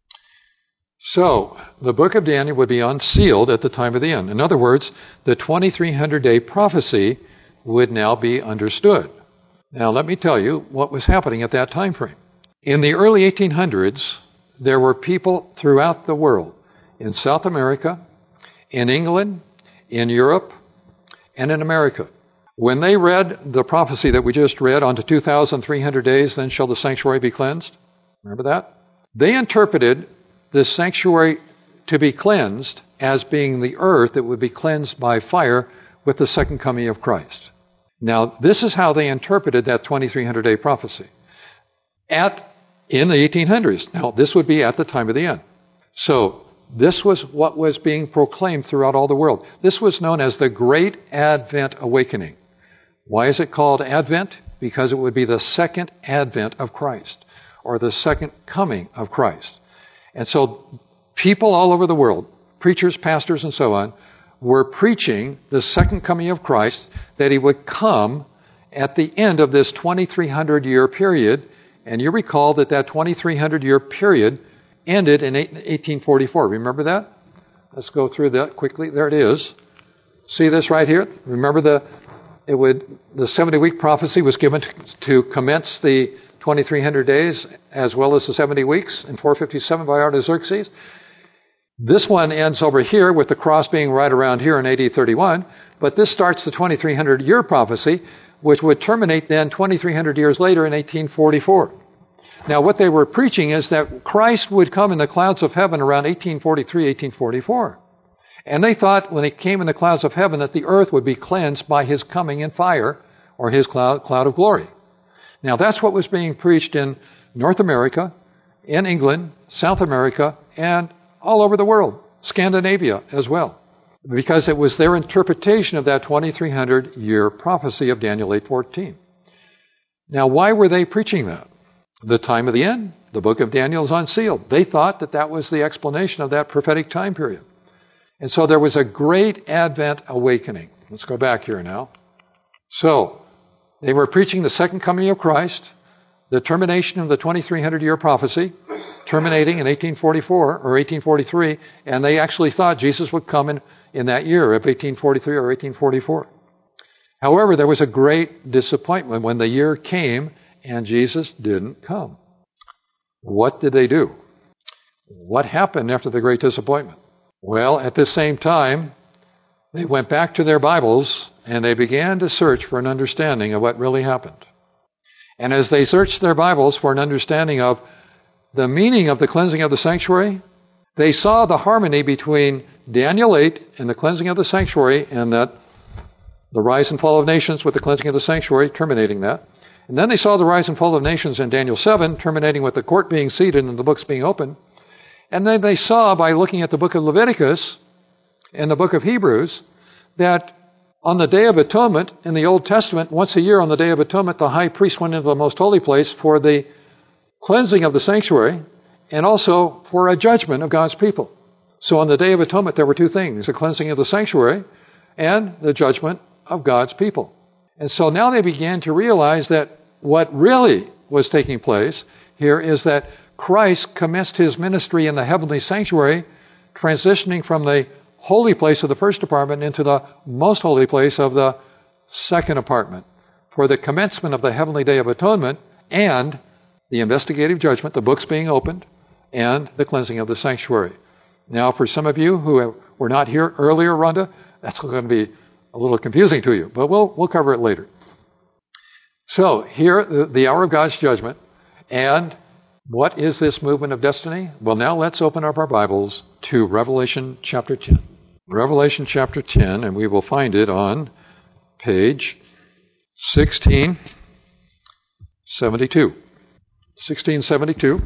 So the book of Daniel would be unsealed at the time of the end. In other words, the twenty-three hundred day prophecy would now be understood. Now let me tell you what was happening at that time frame. In the early eighteen hundreds, there were people throughout the world, in South America, in England, in Europe, and in America. When they read the prophecy that we just read, unto two thousand three hundred days, then shall the sanctuary be cleansed. Remember that? They interpreted the sanctuary to be cleansed as being the earth that would be cleansed by fire with the second coming of Christ. Now, this is how they interpreted that twenty-three hundred day prophecy. At In the eighteen hundreds. Now, this would be at the time of the end. So, this was what was being proclaimed throughout all the world. This was known as the Great Advent Awakening. Why is it called Advent? Because it would be the second advent of Christ, or the second coming of Christ. And so, people all over the world, preachers, pastors, and so on, were preaching the second coming of Christ, that he would come at the end of this twenty-three hundred year period. And you recall that that twenty-three hundred year period ended in eighteen forty-four. Remember that? Let's go through that quickly. There it is. See this right here? Remember the it would the seventy week prophecy was given to, to commence the twenty-three hundred days as well as the seventy weeks in four fifty-seven by Artaxerxes. This one ends over here with the cross being right around here in A D thirty-one, but this starts the twenty-three hundred year prophecy, which would terminate then twenty-three hundred years later in eighteen forty-four. Now, what they were preaching is that Christ would come in the clouds of heaven around eighteen forty-three, eighteen forty-four. And they thought when he came in the clouds of heaven that the earth would be cleansed by his coming in fire, or his cloud, cloud of glory. Now, that's what was being preached in North America, in England, South America, and all over the world, Scandinavia as well, because it was their interpretation of that twenty-three hundred year prophecy of Daniel eight fourteen. Now, why were they preaching that? The time of the end, the book of Daniel is unsealed. They thought that that was the explanation of that prophetic time period. And so there was a great Advent awakening. Let's go back here now. So, they were preaching the second coming of Christ, the termination of the twenty-three hundred year prophecy, terminating in eighteen forty-four or eighteen forty-three, and they actually thought Jesus would come in, in that year of eighteen forty-three or eighteen forty-four. However, there was a great disappointment when the year came and Jesus didn't come. What did they do? What happened after the great disappointment? Well, at the same time, they went back to their Bibles and they began to search for an understanding of what really happened. And as they searched their Bibles for an understanding of the meaning of the cleansing of the sanctuary, they saw the harmony between Daniel eight and the cleansing of the sanctuary, and that the rise and fall of nations with the cleansing of the sanctuary, terminating that. And then they saw the rise and fall of nations in Daniel seven, terminating with the court being seated and the books being opened. And then they saw, by looking at the book of Leviticus and the book of Hebrews, that on the Day of Atonement in the Old Testament, once a year on the Day of Atonement, the high priest went into the most holy place for the cleansing of the sanctuary and also for a judgment of God's people. So on the Day of Atonement, there were two things: the cleansing of the sanctuary and the judgment of God's people. And so now they began to realize that what really was taking place here is that Christ commenced his ministry in the heavenly sanctuary, transitioning from the holy place of the first apartment into the most holy place of the second apartment, for the commencement of the heavenly Day of Atonement and the investigative judgment, the books being opened, and the cleansing of the sanctuary. Now, for some of you who have, were not here earlier, Rhonda, that's going to be a little confusing to you, but we'll we'll cover it later. So, here, the, the hour of God's judgment, and what is this movement of destiny? Well, now let's open up our Bibles to Revelation chapter ten. Revelation chapter ten, and we will find it on page sixteen seventy-two. sixteen seventy-two.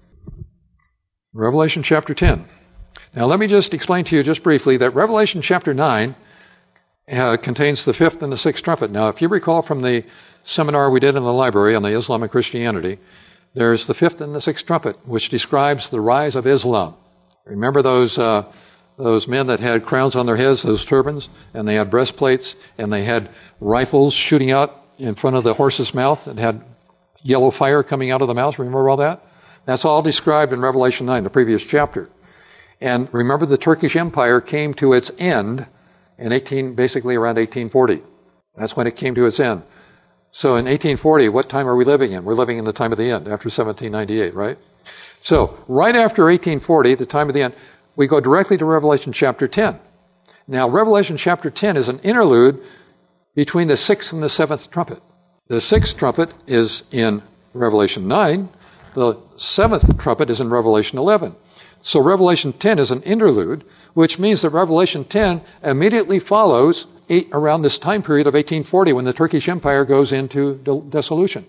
Revelation chapter ten. Now, let me just explain to you just briefly that Revelation chapter nine uh, contains the fifth and the sixth trumpet. Now, if you recall from the seminar we did in the library on the Islam and Christianity, there's the fifth and the sixth trumpet, which describes the rise of Islam. Remember those uh, those men that had crowns on their heads, those turbans, and they had breastplates, and they had rifles shooting out in front of the horse's mouth and had yellow fire coming out of the mouth? Remember all that? That's all described in Revelation nine, the previous chapter. And remember, the Turkish Empire came to its end in eighteen, basically around eighteen forty. That's when it came to its end. So in eighteen forty, what time are we living in? We're living in the time of the end, after seventeen ninety-eight, right? So right after eighteen forty, the time of the end, we go directly to Revelation chapter ten. Now, Revelation chapter ten is an interlude between the sixth and the seventh trumpet. The sixth trumpet is in Revelation nine. The seventh trumpet is in Revelation eleven. So Revelation ten is an interlude, which means that Revelation ten immediately follows eight, around this time period of eighteen forty, when the Turkish Empire goes into dissolution.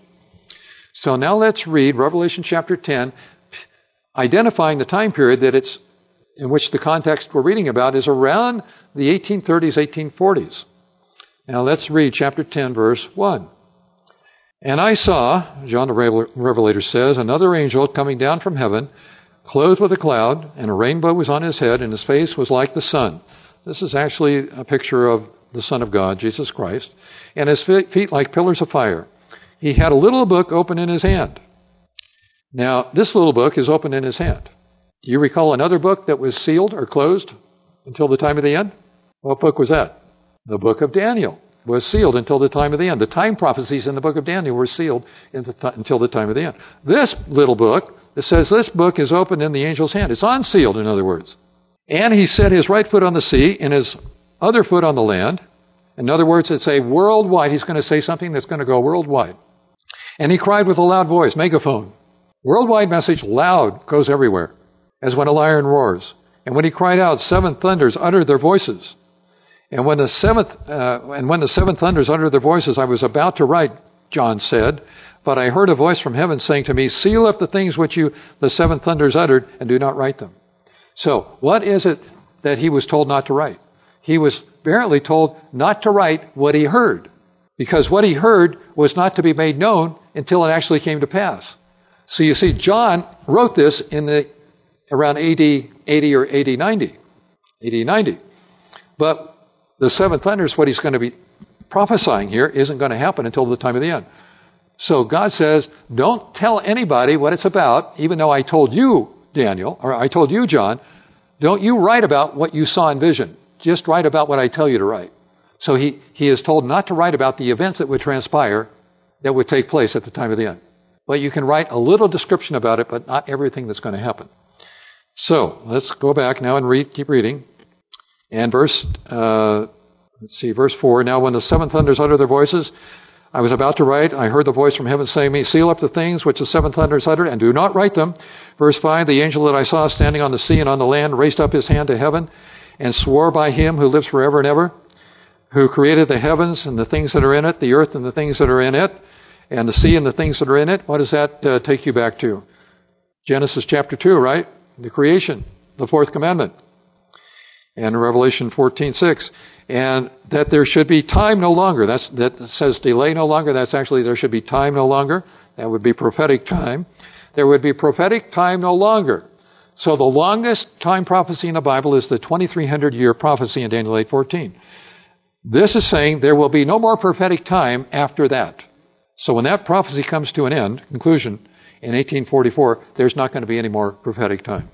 So now let's read Revelation chapter ten, identifying the time period that it's in which the context we're reading about is around the eighteen thirties, eighteen forties. Now let's read chapter ten, verse one. And I saw, John the Revelator says, another angel coming down from heaven, clothed with a cloud, and a rainbow was on his head, and his face was like the sun. This is actually a picture of the Son of God, Jesus Christ, and his feet like pillars of fire. He had a little book open in his hand. Now, this little book is open in his hand. Do you recall another book that was sealed or closed until the time of the end? What book was that? The book of Daniel was sealed until the time of the end. The time prophecies in the book of Daniel were sealed until the time of the end. This little book, it says this book is open in the angel's hand. It's unsealed, in other words. And he set his right foot on the sea and his other foot on the land. In other words, it's a worldwide. He's going to say something that's going to go worldwide. And he cried with a loud voice, megaphone. Worldwide message, loud, goes everywhere, as when a lion roars. And when he cried out, seven thunders uttered their voices. And when the seventh, uh, and when the seven thunders uttered their voices, I was about to write, John said, but I heard a voice from heaven saying to me, seal up the things which you, the seven thunders uttered, and do not write them. So, what is it that he was told not to write? He was apparently told not to write what he heard, because what he heard was not to be made known until it actually came to pass. So you see, John wrote this in the around A D eighty or A D ninety. A D ninety. But the seven thunders, what he's going to be prophesying here, isn't going to happen until the time of the end. So God says, don't tell anybody what it's about, even though I told you, Daniel, or I told you, John, don't you write about what you saw in vision. Just write about what I tell you to write. So he, he is told not to write about the events that would transpire, that would take place at the time of the end. But you can write a little description about it, but not everything that's going to happen. So let's go back now and read, keep reading. And verse uh, Let's see, verse four. Now when the seven thunders uttered their voices, I was about to write. I heard the voice from heaven saying to me, seal up the things which the seven thunders uttered, and do not write them. Verse five, the angel that I saw standing on the sea and on the land raised up his hand to heaven and swore by him who lives forever and ever, who created the heavens and the things that are in it, the earth and the things that are in it, and the sea and the things that are in it. What does that uh, take you back to? Genesis chapter two, right? The creation, the fourth commandment. And Revelation fourteen six. And that there should be time no longer. That's, that says delay no longer. That's actually there should be time no longer. That would be prophetic time. There would be prophetic time no longer. So the longest time prophecy in the Bible is the twenty-three hundred year prophecy in Daniel eight fourteen. This is saying there will be no more prophetic time after that. So when that prophecy comes to an end, conclusion, in eighteen forty-four, there's not going to be any more prophetic time.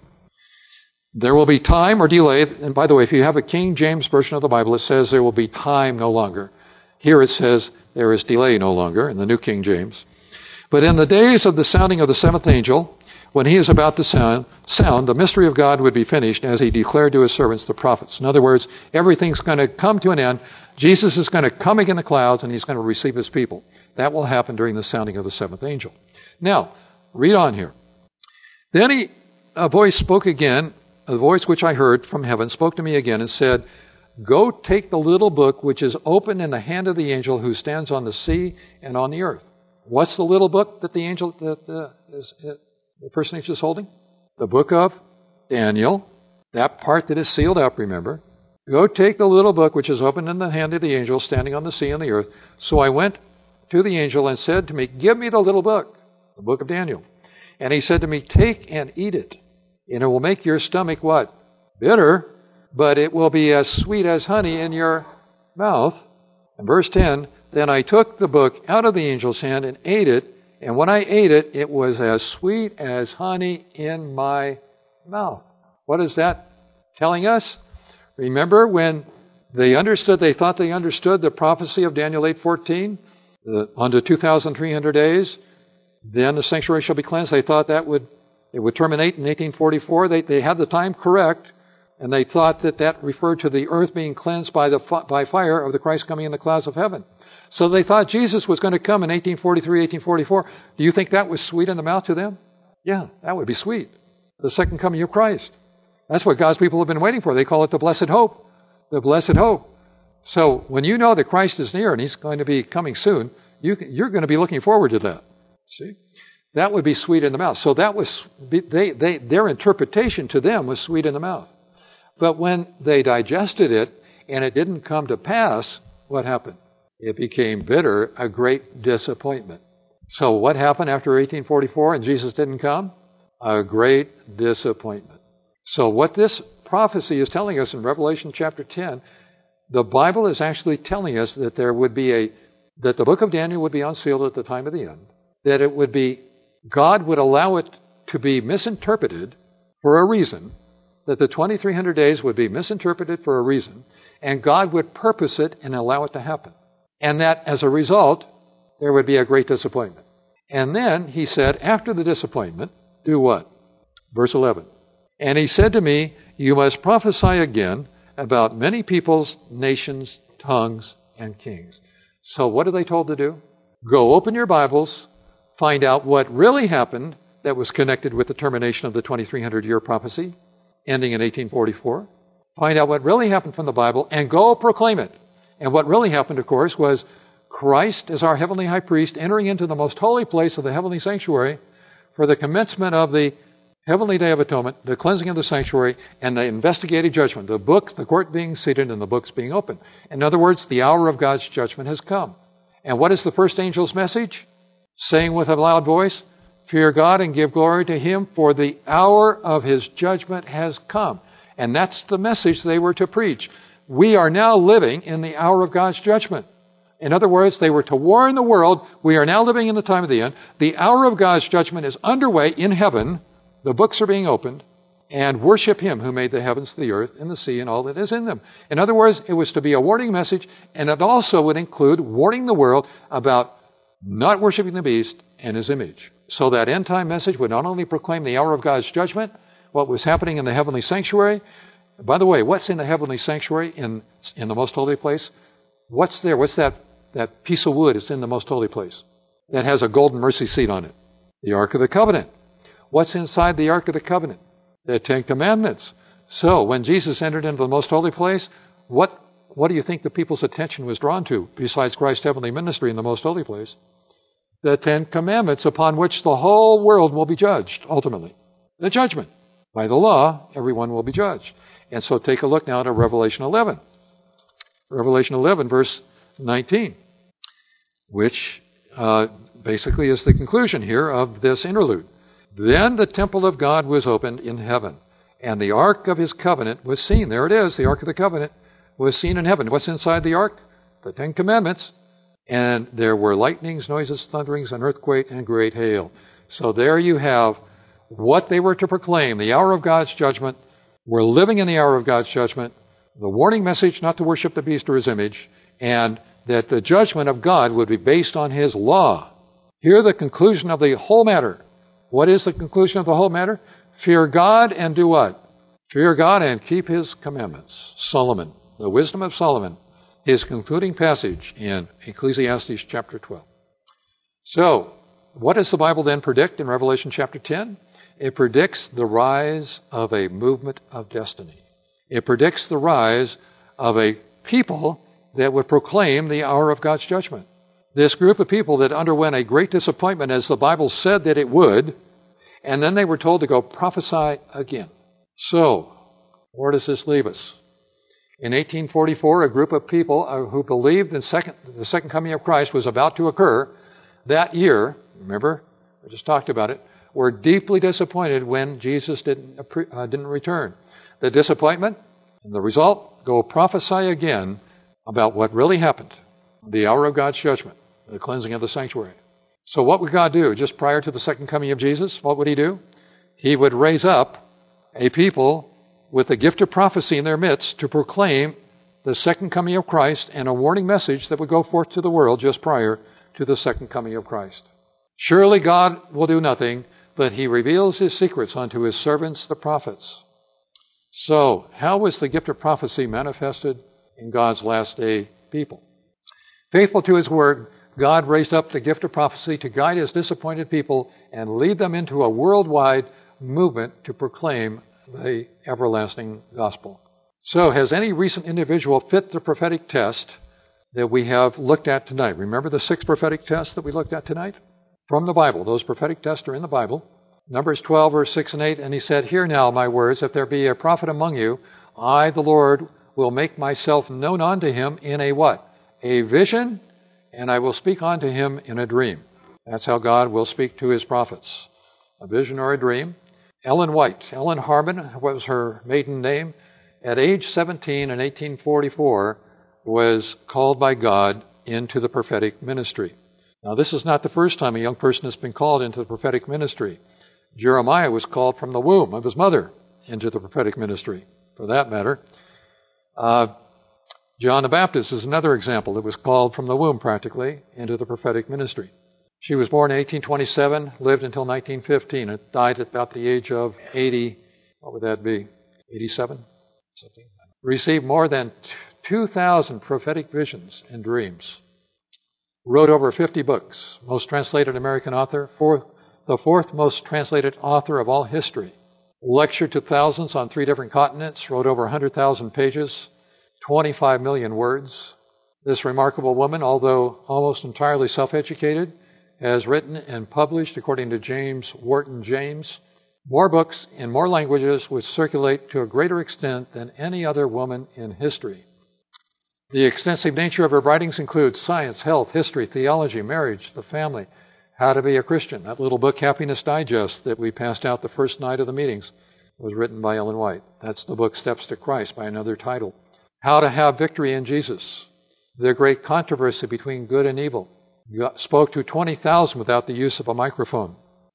There will be time or delay. And by the way, if you have a King James version of the Bible, it says there will be time no longer. Here it says there is delay no longer in the New King James. But in the days of the sounding of the seventh angel, when he is about to sound, sound, the mystery of God would be finished as he declared to his servants, the prophets. In other words, everything's going to come to an end. Jesus is going to come again in the clouds, and he's going to receive his people. That will happen during the sounding of the seventh angel. Now, read on here. Then he, a voice spoke again. A voice which I heard from heaven spoke to me again and said, go take the little book which is open in the hand of the angel who stands on the sea and on the earth. What's the little book that the angel, that uh, is, uh, the personage is holding? The book of Daniel, that part that is sealed up, remember. Go take the little book which is open in the hand of the angel standing on the sea and the earth. So I went to the angel and said to me, give me the little book, the book of Daniel. And he said to me, take and eat it. And it will make your stomach what? Bitter, but it will be as sweet as honey in your mouth. And verse ten, then I took the book out of the angel's hand and ate it. And when I ate it, it was as sweet as honey in my mouth. What is that telling us? Remember when they understood, they thought they understood the prophecy of Daniel eight fourteen? The, unto two thousand three hundred days, then the sanctuary shall be cleansed. They thought that would It would terminate in eighteen forty-four. They, they had the time correct, and they thought that that referred to the earth being cleansed by the by fire of the Christ coming in the clouds of heaven. So they thought Jesus was going to come in eighteen forty-three, eighteen forty-four. Do you think that was sweet in the mouth to them? Yeah, that would be sweet. The second coming of Christ. That's what God's people have been waiting for. They call it the blessed hope. The blessed hope. So when you know that Christ is near and he's going to be coming soon, you, you're going to be looking forward to that. See? That would be sweet in the mouth. So that was, they, they, their interpretation to them was sweet in the mouth. But when they digested it and it didn't come to pass, what happened? It became bitter, a great disappointment. So what happened after eighteen forty-four and Jesus didn't come? A great disappointment. So what this prophecy is telling us in Revelation chapter ten, the Bible is actually telling us that there would be a, that the book of Daniel would be unsealed at the time of the end, that it would be, God would allow it to be misinterpreted for a reason, that the twenty-three hundred days would be misinterpreted for a reason, and God would purpose it and allow it to happen. And that as a result, there would be a great disappointment. And then he said, after the disappointment, do what? Verse eleven. And he said to me, you must prophesy again about many peoples, nations, tongues, and kings. So what are they told to do? Go open your Bibles, find out what really happened that was connected with the termination of the twenty-three hundred year prophecy, ending in eighteen forty-four. Find out what really happened from the Bible and go proclaim it. And what really happened, of course, was Christ as our heavenly high priest entering into the most holy place of the heavenly sanctuary for the commencement of the heavenly day of atonement, the cleansing of the sanctuary, and the investigative judgment. The books, the court being seated and the books being opened. In other words, the hour of God's judgment has come. And what is the first angel's message? Saying with a loud voice, fear God and give glory to Him, for the hour of His judgment has come. And that's the message they were to preach. We are now living in the hour of God's judgment. In other words, they were to warn the world, we are now living in the time of the end. The hour of God's judgment is underway in heaven. The books are being opened. And worship Him who made the heavens, the earth, and the sea, and all that is in them. In other words, it was to be a warning message, and it also would include warning the world about not worshiping the beast and his image. So that end time message would not only proclaim the hour of God's judgment, what was happening in the heavenly sanctuary, By the way, what's in the heavenly sanctuary in, in the most holy place? What's there? What's that, that piece of wood that's in the most holy place that has a golden mercy seat on it? The Ark of the Covenant. What's inside the Ark of the Covenant? The Ten Commandments. So when Jesus entered into the most holy place, what, what do you think the people's attention was drawn to, besides Christ's heavenly ministry in the most holy place? The Ten Commandments, upon which the whole world will be judged, ultimately. The judgment. By the law, everyone will be judged. And so take a look now to Revelation eleven. Revelation eleven, verse nineteen, which uh, basically is the conclusion here of this interlude. Then the temple of God was opened in heaven, and the ark of his covenant was seen. There it is, the ark of the covenant was seen in heaven. What's inside the ark? The Ten Commandments. And there were lightnings, noises, thunderings, an earthquake, and great hail. So there you have what they were to proclaim, the hour of God's judgment. We're living in the hour of God's judgment. The warning message not to worship the beast or his image, and that the judgment of God would be based on his law. Here the conclusion of the whole matter. What is the conclusion of the whole matter? Fear God and do what? Fear God and keep his commandments. Solomon, the wisdom of Solomon, his concluding passage in Ecclesiastes chapter twelve. So, what does the Bible then predict in Revelation chapter ten? It predicts the rise of a movement of destiny. It predicts the rise of a people that would proclaim the hour of God's judgment. This group of people that underwent a great disappointment, as the Bible said that it would, and then they were told to go prophesy again. So, where does this leave us? In eighteen forty-four, a group of people who believed the second, the second coming of Christ was about to occur that year, remember, I just talked about it, were deeply disappointed when Jesus didn't, uh, didn't return. The disappointment and the result, go prophesy again about what really happened, the hour of God's judgment, the cleansing of the sanctuary. So what would God do? Just prior to the second coming of Jesus, what would he do? He would raise up a people with the gift of prophecy in their midst to proclaim the second coming of Christ and a warning message that would go forth to the world just prior to the second coming of Christ. Surely God will do nothing, but he reveals his secrets unto his servants, the prophets. So, how was the gift of prophecy manifested in God's last day people? Faithful to his word, God raised up the gift of prophecy to guide his disappointed people and lead them into a worldwide movement to proclaim the everlasting gospel. So, has any recent individual fit the prophetic test that we have looked at tonight? Remember the six prophetic tests that we looked at tonight? From the Bible. Those prophetic tests are in the Bible. Numbers twelve, verse six and eight, and he said, Hear now my words, if there be a prophet among you, I, the Lord, will make myself known unto him in a what? A vision, and I will speak unto him in a dream. That's how God will speak to his prophets. A vision or a dream. Ellen White, Ellen Harmon, what was her maiden name, at age seventeen in eighteen forty-four, was called by God into the prophetic ministry. Now, this is not the first time a young person has been called into the prophetic ministry. Jeremiah was called from the womb of his mother into the prophetic ministry, for that matter. Uh, John the Baptist is another example that was called from the womb, practically, into the prophetic ministry. She was born in eighteen twenty-seven, lived until nineteen fifteen, and died at about the age of eighty. What would that be? eighty-seven? Something. Received more than two thousand prophetic visions and dreams. Wrote over fifty books. Most translated American author. Fourth, the fourth most translated author of all history. Lectured to thousands on three different continents. Wrote over one hundred thousand pages. twenty-five million words. This remarkable woman, although almost entirely self-educated, has written and published, according to James Wharton James, more books in more languages which circulate to a greater extent than any other woman in history. The extensive nature of her writings includes science, health, history, theology, marriage, the family, how to be a Christian. That little book, Happiness Digest, that we passed out the first night of the meetings, was written by Ellen White. That's the book Steps to Christ by another title. How to have victory in Jesus. The great controversy between good and evil. God spoke to twenty thousand without the use of a microphone.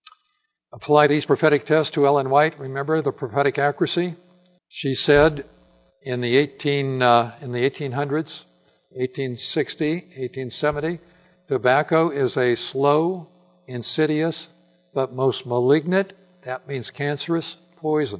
Apply these prophetic tests to Ellen White. Remember the prophetic accuracy? She said in the eighteen uh, in the eighteen hundreds, eighteen sixty, eighteen seventy, tobacco is a slow, insidious, but most malignant, that means cancerous, poison.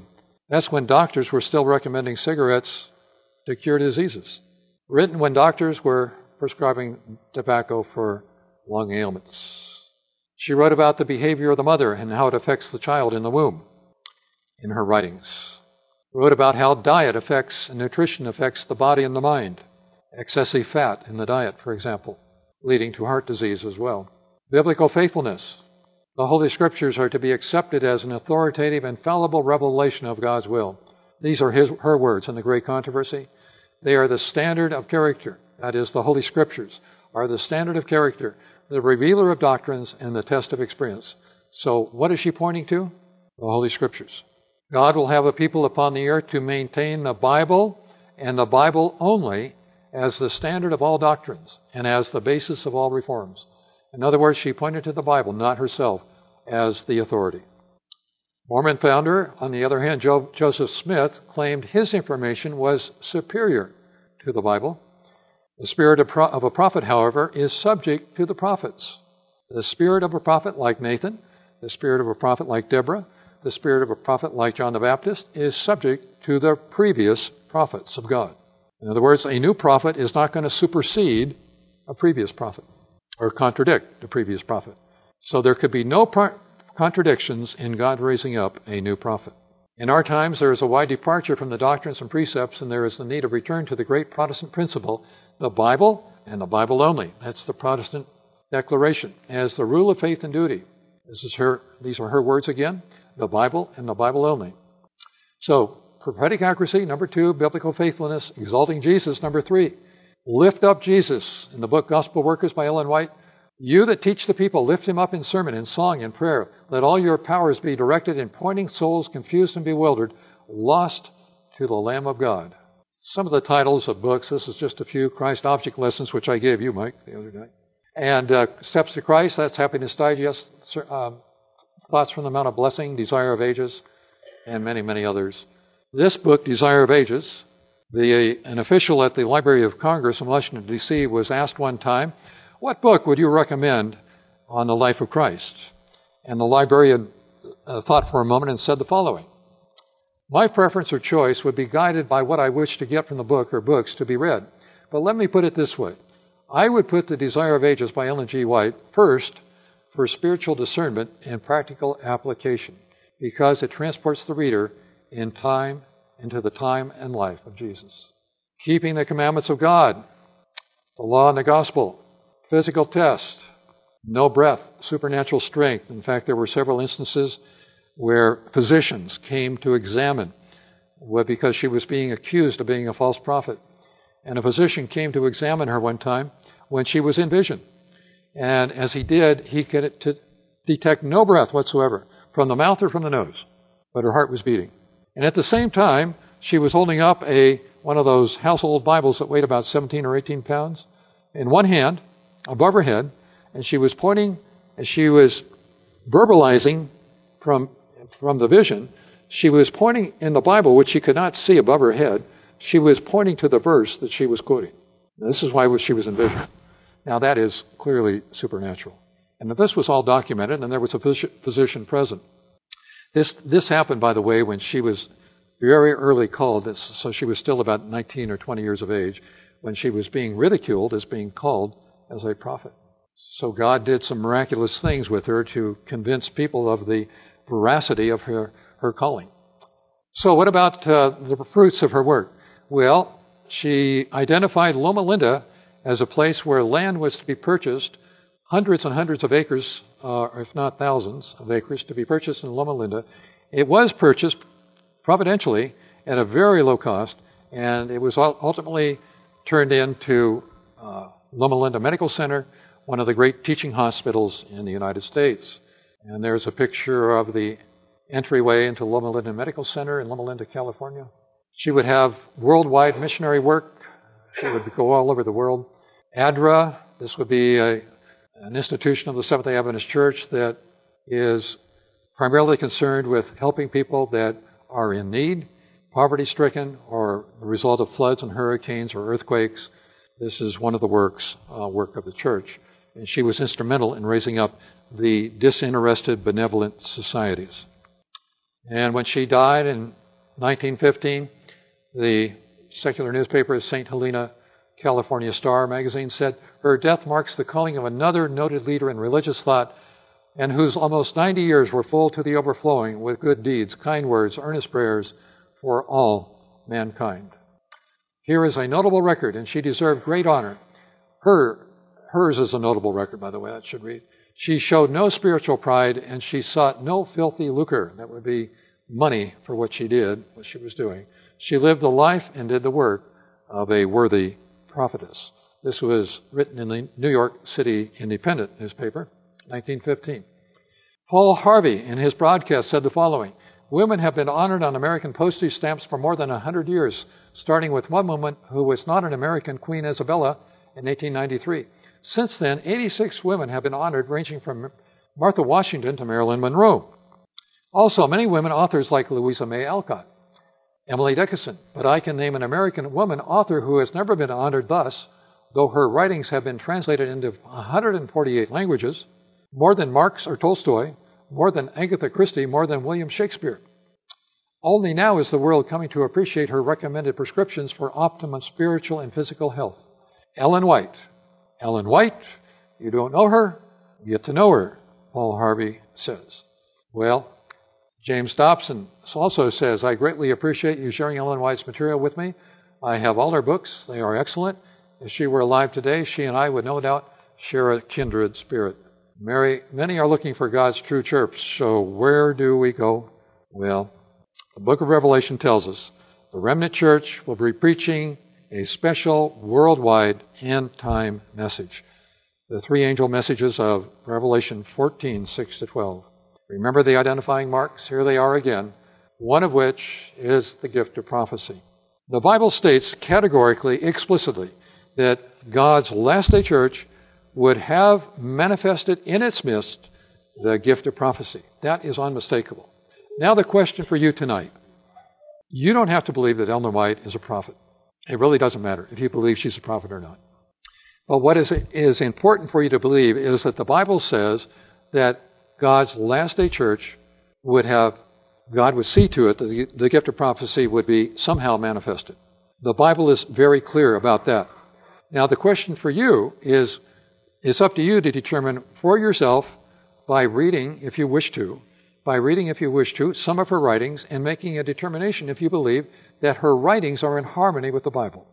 That's when doctors were still recommending cigarettes to cure diseases. Written when doctors were prescribing tobacco for lung ailments. She wrote about the behavior of the mother and how it affects the child in the womb in her writings. Wrote about how diet affects and nutrition affects the body and the mind. Excessive fat in the diet, for example, leading to heart disease as well. Biblical faithfulness. The Holy Scriptures are to be accepted as an authoritative, infallible revelation of God's will. These are his, her words in the Great Controversy. They are the standard of character. That is, the Holy Scriptures are the standard of character, the revealer of doctrines, and the test of experience. So what is she pointing to? The Holy Scriptures. God will have a people upon the earth to maintain the Bible and the Bible only as the standard of all doctrines and as the basis of all reforms. In other words, she pointed to the Bible, not herself, as the authority. Mormon founder, on the other hand, jo- Joseph Smith, claimed his information was superior to the Bible. The spirit of, pro- of a prophet, however, is subject to the prophets. The spirit of a prophet like Nathan, the spirit of a prophet like Deborah, the spirit of a prophet like John the Baptist is subject to the previous prophets of God. In other words, a new prophet is not going to supersede a previous prophet or contradict the previous prophet. So there could be no par- contradictions in God raising up a new prophet. In our times, there is a wide departure from the doctrines and precepts, and there is the need of return to the great Protestant principle, the Bible and the Bible only. That's the Protestant declaration as the rule of faith and duty. This is her. These are her words again. The Bible and the Bible only. So, prophetic accuracy, number two, biblical faithfulness, exalting Jesus, number three. Lift up Jesus. In the book Gospel Workers by Ellen White, you that teach the people, lift him up in sermon, in song, in prayer. Let all your powers be directed in pointing souls confused and bewildered, lost to the Lamb of God. Some of the titles of books, this is just a few. Christ Object Lessons, which I gave you, Mike, the other day. And uh, Steps to Christ, that's Happiness Digest. Um, Thoughts from the Mount of Blessing, Desire of Ages, and many, many others. This book, Desire of Ages, the, an official at the Library of Congress in Washington, D C was asked one time, what book would you recommend on the life of Christ? And the librarian uh, thought for a moment and said the following. My preference or choice would be guided by what I wish to get from the book or books to be read. But let me put it this way. I would put The Desire of Ages by Ellen G. White first for spiritual discernment and practical application, because it transports the reader in time into the time and life of Jesus. Keeping the commandments of God, the law and the gospel, physical test, no breath, supernatural strength. In fact, there were several instances where physicians came to examine because she was being accused of being a false prophet. And a physician came to examine her one time when she was in vision. And as he did, he could to detect no breath whatsoever from the mouth or from the nose, but her heart was beating. And at the same time, she was holding up a one of those household Bibles that weighed about seventeen or eighteen pounds in one hand, above her head, and she was pointing, as she was verbalizing from, from the vision, she was pointing in the Bible, which she could not see above her head, she was pointing to the verse that she was quoting. Now, this is why she was in vision. Now, that is clearly supernatural. And this was all documented, and there was a physician present. This this happened, by the way, when she was very early called, so she was still about nineteen or twenty years of age, when she was being ridiculed as being called as a prophet. So God did some miraculous things with her to convince people of the veracity of her, her calling. So what about uh, the fruits of her work? Well, she identified Loma Linda as a place where land was to be purchased, hundreds and hundreds of acres, uh, if not thousands of acres, to be purchased in Loma Linda. It was purchased providentially at a very low cost, and it was ultimately turned into uh, Loma Linda Medical Center, one of the great teaching hospitals in the United States. And there's a picture of the entryway into Loma Linda Medical Center in Loma Linda, California. She would have worldwide missionary work. She would go all over the world. A D R A, this would be a, an institution of the Seventh-day Adventist Church that is primarily concerned with helping people that are in need, poverty-stricken, or the result of floods and hurricanes or earthquakes. This is one of the works, uh, work of the church. And she was instrumental in raising up the disinterested benevolent societies. And when she died in nineteen fifteen, the secular newspaper Saint Helena, California Star magazine said, her death marks the calling of another noted leader in religious thought and whose almost ninety years were full to the overflowing with good deeds, kind words, earnest prayers for all mankind. Here is a notable record, and she deserved great honor. Her, hers is a notable record, by the way, that should read. She showed no spiritual pride, and she sought no filthy lucre. That would be money for what she did, what she was doing. She lived the life and did the work of a worthy prophetess. This was written in the New York City Independent newspaper, nineteen fifteen. Paul Harvey, in his broadcast, said the following: women have been honored on American postage stamps for more than one hundred years, starting with one woman who was not an American, Queen Isabella, in eighteen ninety-three. Since then, eighty-six women have been honored, ranging from Martha Washington to Marilyn Monroe. Also, many women authors like Louisa May Alcott, Emily Dickinson. But I can name an American woman author who has never been honored thus, though her writings have been translated into one hundred forty-eight languages, more than Marx or Tolstoy, more than Agatha Christie, more than William Shakespeare. Only now is the world coming to appreciate her recommended prescriptions for optimum spiritual and physical health. Ellen White. Ellen White, you don't know her, get to know her, Paul Harvey says. Well, James Dobson also says, I greatly appreciate you sharing Ellen White's material with me. I have all her books. They are excellent. If she were alive today, she and I would no doubt share a kindred spirit. Mary, many are looking for God's true church, so where do we go? Well, the book of Revelation tells us the remnant church will be preaching a special worldwide end-time message. The three angel messages of Revelation fourteen, six to twelve. Remember the identifying marks? Here they are again, one of which is the gift of prophecy. The Bible states categorically, explicitly, that God's last-day church would have manifested in its midst the gift of prophecy. That is unmistakable. Now the question for you tonight. You don't have to believe that Ellen White is a prophet. It really doesn't matter if you believe she's a prophet or not. But what is, is important for you to believe is that the Bible says that God's last-day church would have, God would see to it that the, the gift of prophecy would be somehow manifested. The Bible is very clear about that. Now the question for you is, it's up to you to determine for yourself by reading, if you wish to, by reading, if you wish to, some of her writings and making a determination, if you believe, that her writings are in harmony with the Bible.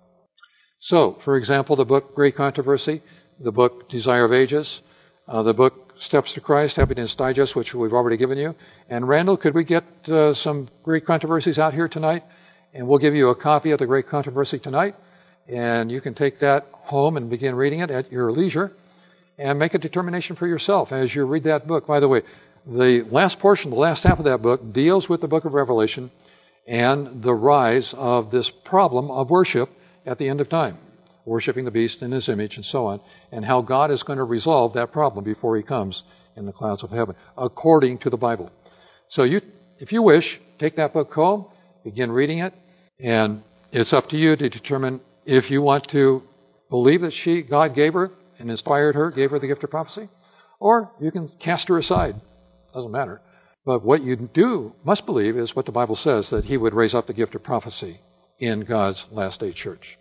So, for example, the book Great Controversy, the book Desire of Ages, uh, the book Steps to Christ, Happiness Digest, which we've already given you. And Randall, could we get uh, some Great Controversies out here tonight? And we'll give you a copy of the Great Controversy tonight. And you can take that home and begin reading it at your leisure and make a determination for yourself as you read that book. By the way, the last portion, the last half of that book, deals with the book of Revelation and the rise of this problem of worship at the end of time, worshiping the beast in his image and so on, and how God is going to resolve that problem before he comes in the clouds of heaven, according to the Bible. So you, if you wish, take that book home, begin reading it, and it's up to you to determine if you want to believe that she, God gave her and inspired her, gave her the gift of prophecy, or you can cast her aside. Doesn't matter. But what you do must believe is what the Bible says, that he would raise up the gift of prophecy in God's last-day church.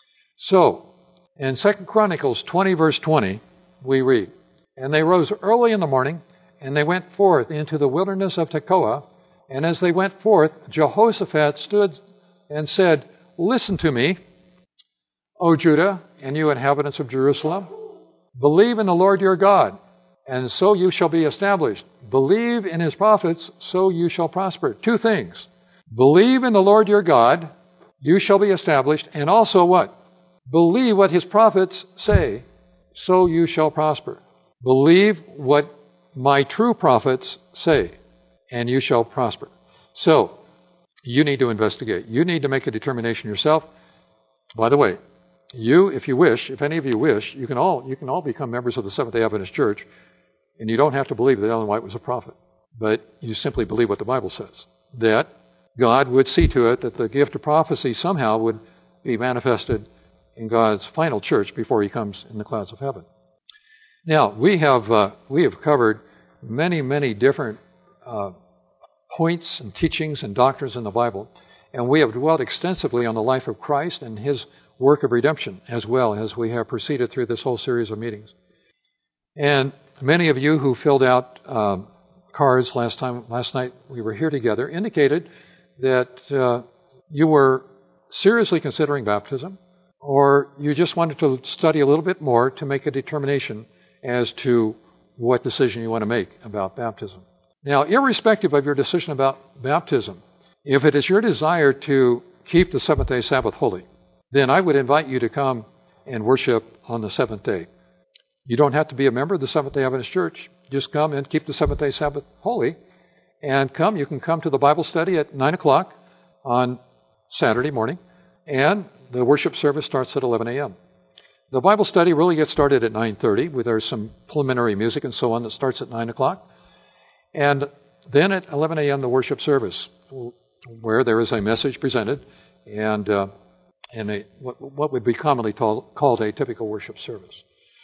So, in Second Chronicles twenty, verse twenty, we read, And they rose early in the morning, and they went forth into the wilderness of Tekoa. And as they went forth, Jehoshaphat stood and said, Listen to me, O Judah, and you inhabitants of Jerusalem. Believe in the Lord your God, and so you shall be established. Believe in his prophets, so you shall prosper. Two things. Believe in the Lord your God, you shall be established. And also what? Believe what his prophets say, so you shall prosper. Believe what my true prophets say, and you shall prosper. So, you need to investigate. You need to make a determination yourself. By the way, you, if you wish, if any of you wish, you can all you can all become members of the Seventh-day Adventist Church, and you don't have to believe that Ellen White was a prophet, but you simply believe what the Bible says, that God would see to it that the gift of prophecy somehow would be manifested in God's final church before he comes in the clouds of heaven. Now, we have uh, we have covered many, many different uh, points and teachings and doctrines in the Bible. And we have dwelt extensively on the life of Christ and His work of redemption as well as we have proceeded through this whole series of meetings. And many of you who filled out um, cards last time, last night we were here together, indicated that uh, you were seriously considering baptism, or you just wanted to study a little bit more to make a determination as to what decision you want to make about baptism. Now, irrespective of your decision about baptism, if it is your desire to keep the seventh-day Sabbath holy, then I would invite you to come and worship on the seventh day. You don't have to be a member of the Seventh-day Adventist Church. Just come and keep the seventh-day Sabbath holy. And come, you can come to the Bible study at nine o'clock on Saturday morning, and the worship service starts at eleven a.m. The Bible study really gets started at nine thirty, where there's some preliminary music and so on that starts at nine o'clock. And then at eleven a.m., the worship service, where there is a message presented and uh, and a, what, what would be commonly called, called a typical worship service.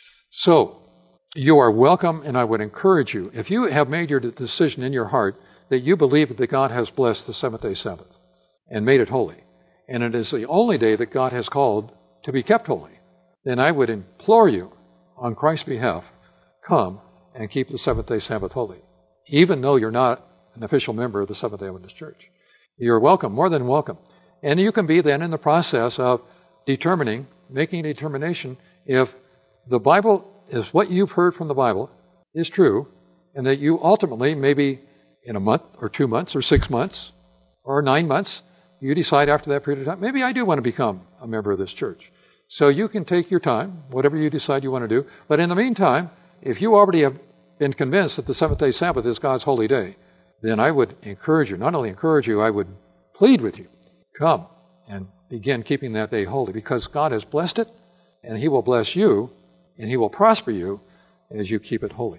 So, you are welcome, and I would encourage you, if you have made your decision in your heart that you believe that God has blessed the seventh-day Sabbath and made it holy, and it is the only day that God has called to be kept holy, then I would implore you, on Christ's behalf, come and keep the seventh-day Sabbath holy, even though you're not an official member of the Seventh-day Adventist Church. You're welcome, more than welcome. And you can be then in the process of determining, making a determination if the Bible is what you've heard from the Bible is true, and that you ultimately, maybe in a month or two months or six months or nine months, you decide after that period of time, maybe I do want to become a member of this church. So you can take your time, whatever you decide you want to do. But in the meantime, if you already have been convinced that the seventh-day Sabbath is God's holy day, then I would encourage you, not only encourage you, I would plead with you, come and begin keeping that day holy, because God has blessed it, and He will bless you, and He will prosper you as you keep it holy.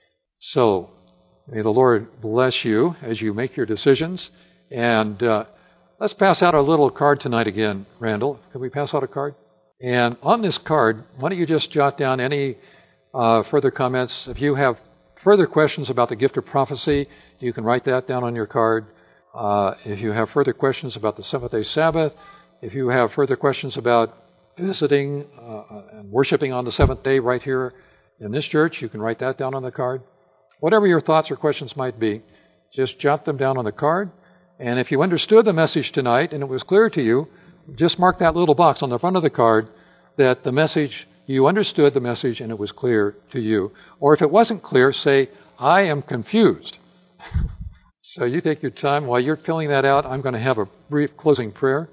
So, may the Lord bless you as you make your decisions. And uh, let's pass out our little card tonight again, Randall. Can we pass out a card? And on this card, why don't you just jot down any uh, further comments. If you have further questions about the gift of prophecy, you can write that down on your card. Uh, if you have further questions about the seventh-day Sabbath, if you have further questions about visiting uh, and worshiping on the seventh day right here in this church, you can write that down on the card. Whatever your thoughts or questions might be, just jot them down on the card. And if you understood the message tonight and it was clear to you, just mark that little box on the front of the card that the message, you understood the message and it was clear to you. Or if it wasn't clear, say, I am confused. So you take your time. While you're filling that out, I'm going to have a brief closing prayer.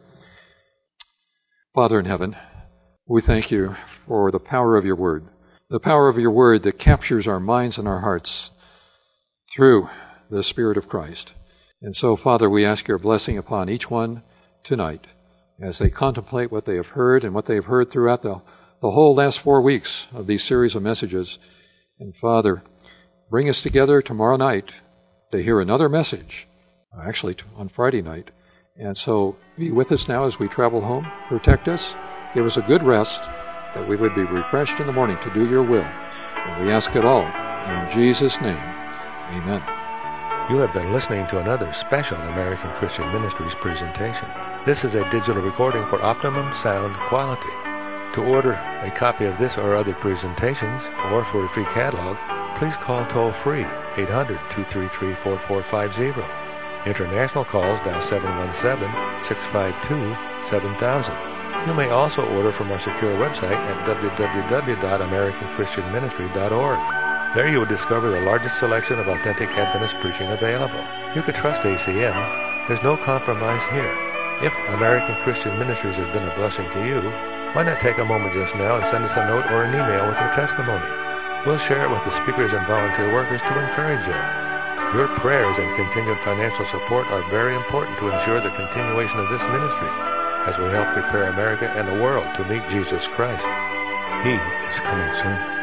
Father in heaven, we thank you for the power of your word, the power of your word that captures our minds and our hearts through the Spirit of Christ. And so, Father, we ask your blessing upon each one tonight as they contemplate what they have heard and what they have heard throughout the, the whole last four weeks of these series of messages. And Father, bring us together tomorrow night to hear another message, actually on Friday night. And so be with us now as we travel home. Protect us. Give us a good rest, that we would be refreshed in the morning to do your will. And we ask it all in Jesus' name. Amen. You have been listening to another special American Christian Ministries presentation. This is a digital recording for optimum sound quality. To order a copy of this or other presentations, or for a free catalog, please call toll-free eight hundred, two three three, four four five zero. International calls dial seven one seven, six five two, seven thousand. You may also order from our secure website at w w w dot american christian ministry dot org. There you will discover the largest selection of authentic Adventist preaching available. You could trust A C M. There's no compromise here. If American Christian Ministries has been a blessing to you, why not take a moment just now and send us a note or an email with your testimony? We'll share it with the speakers and volunteer workers to encourage you. Your prayers and continued financial support are very important to ensure the continuation of this ministry as we help prepare America and the world to meet Jesus Christ. He is coming soon.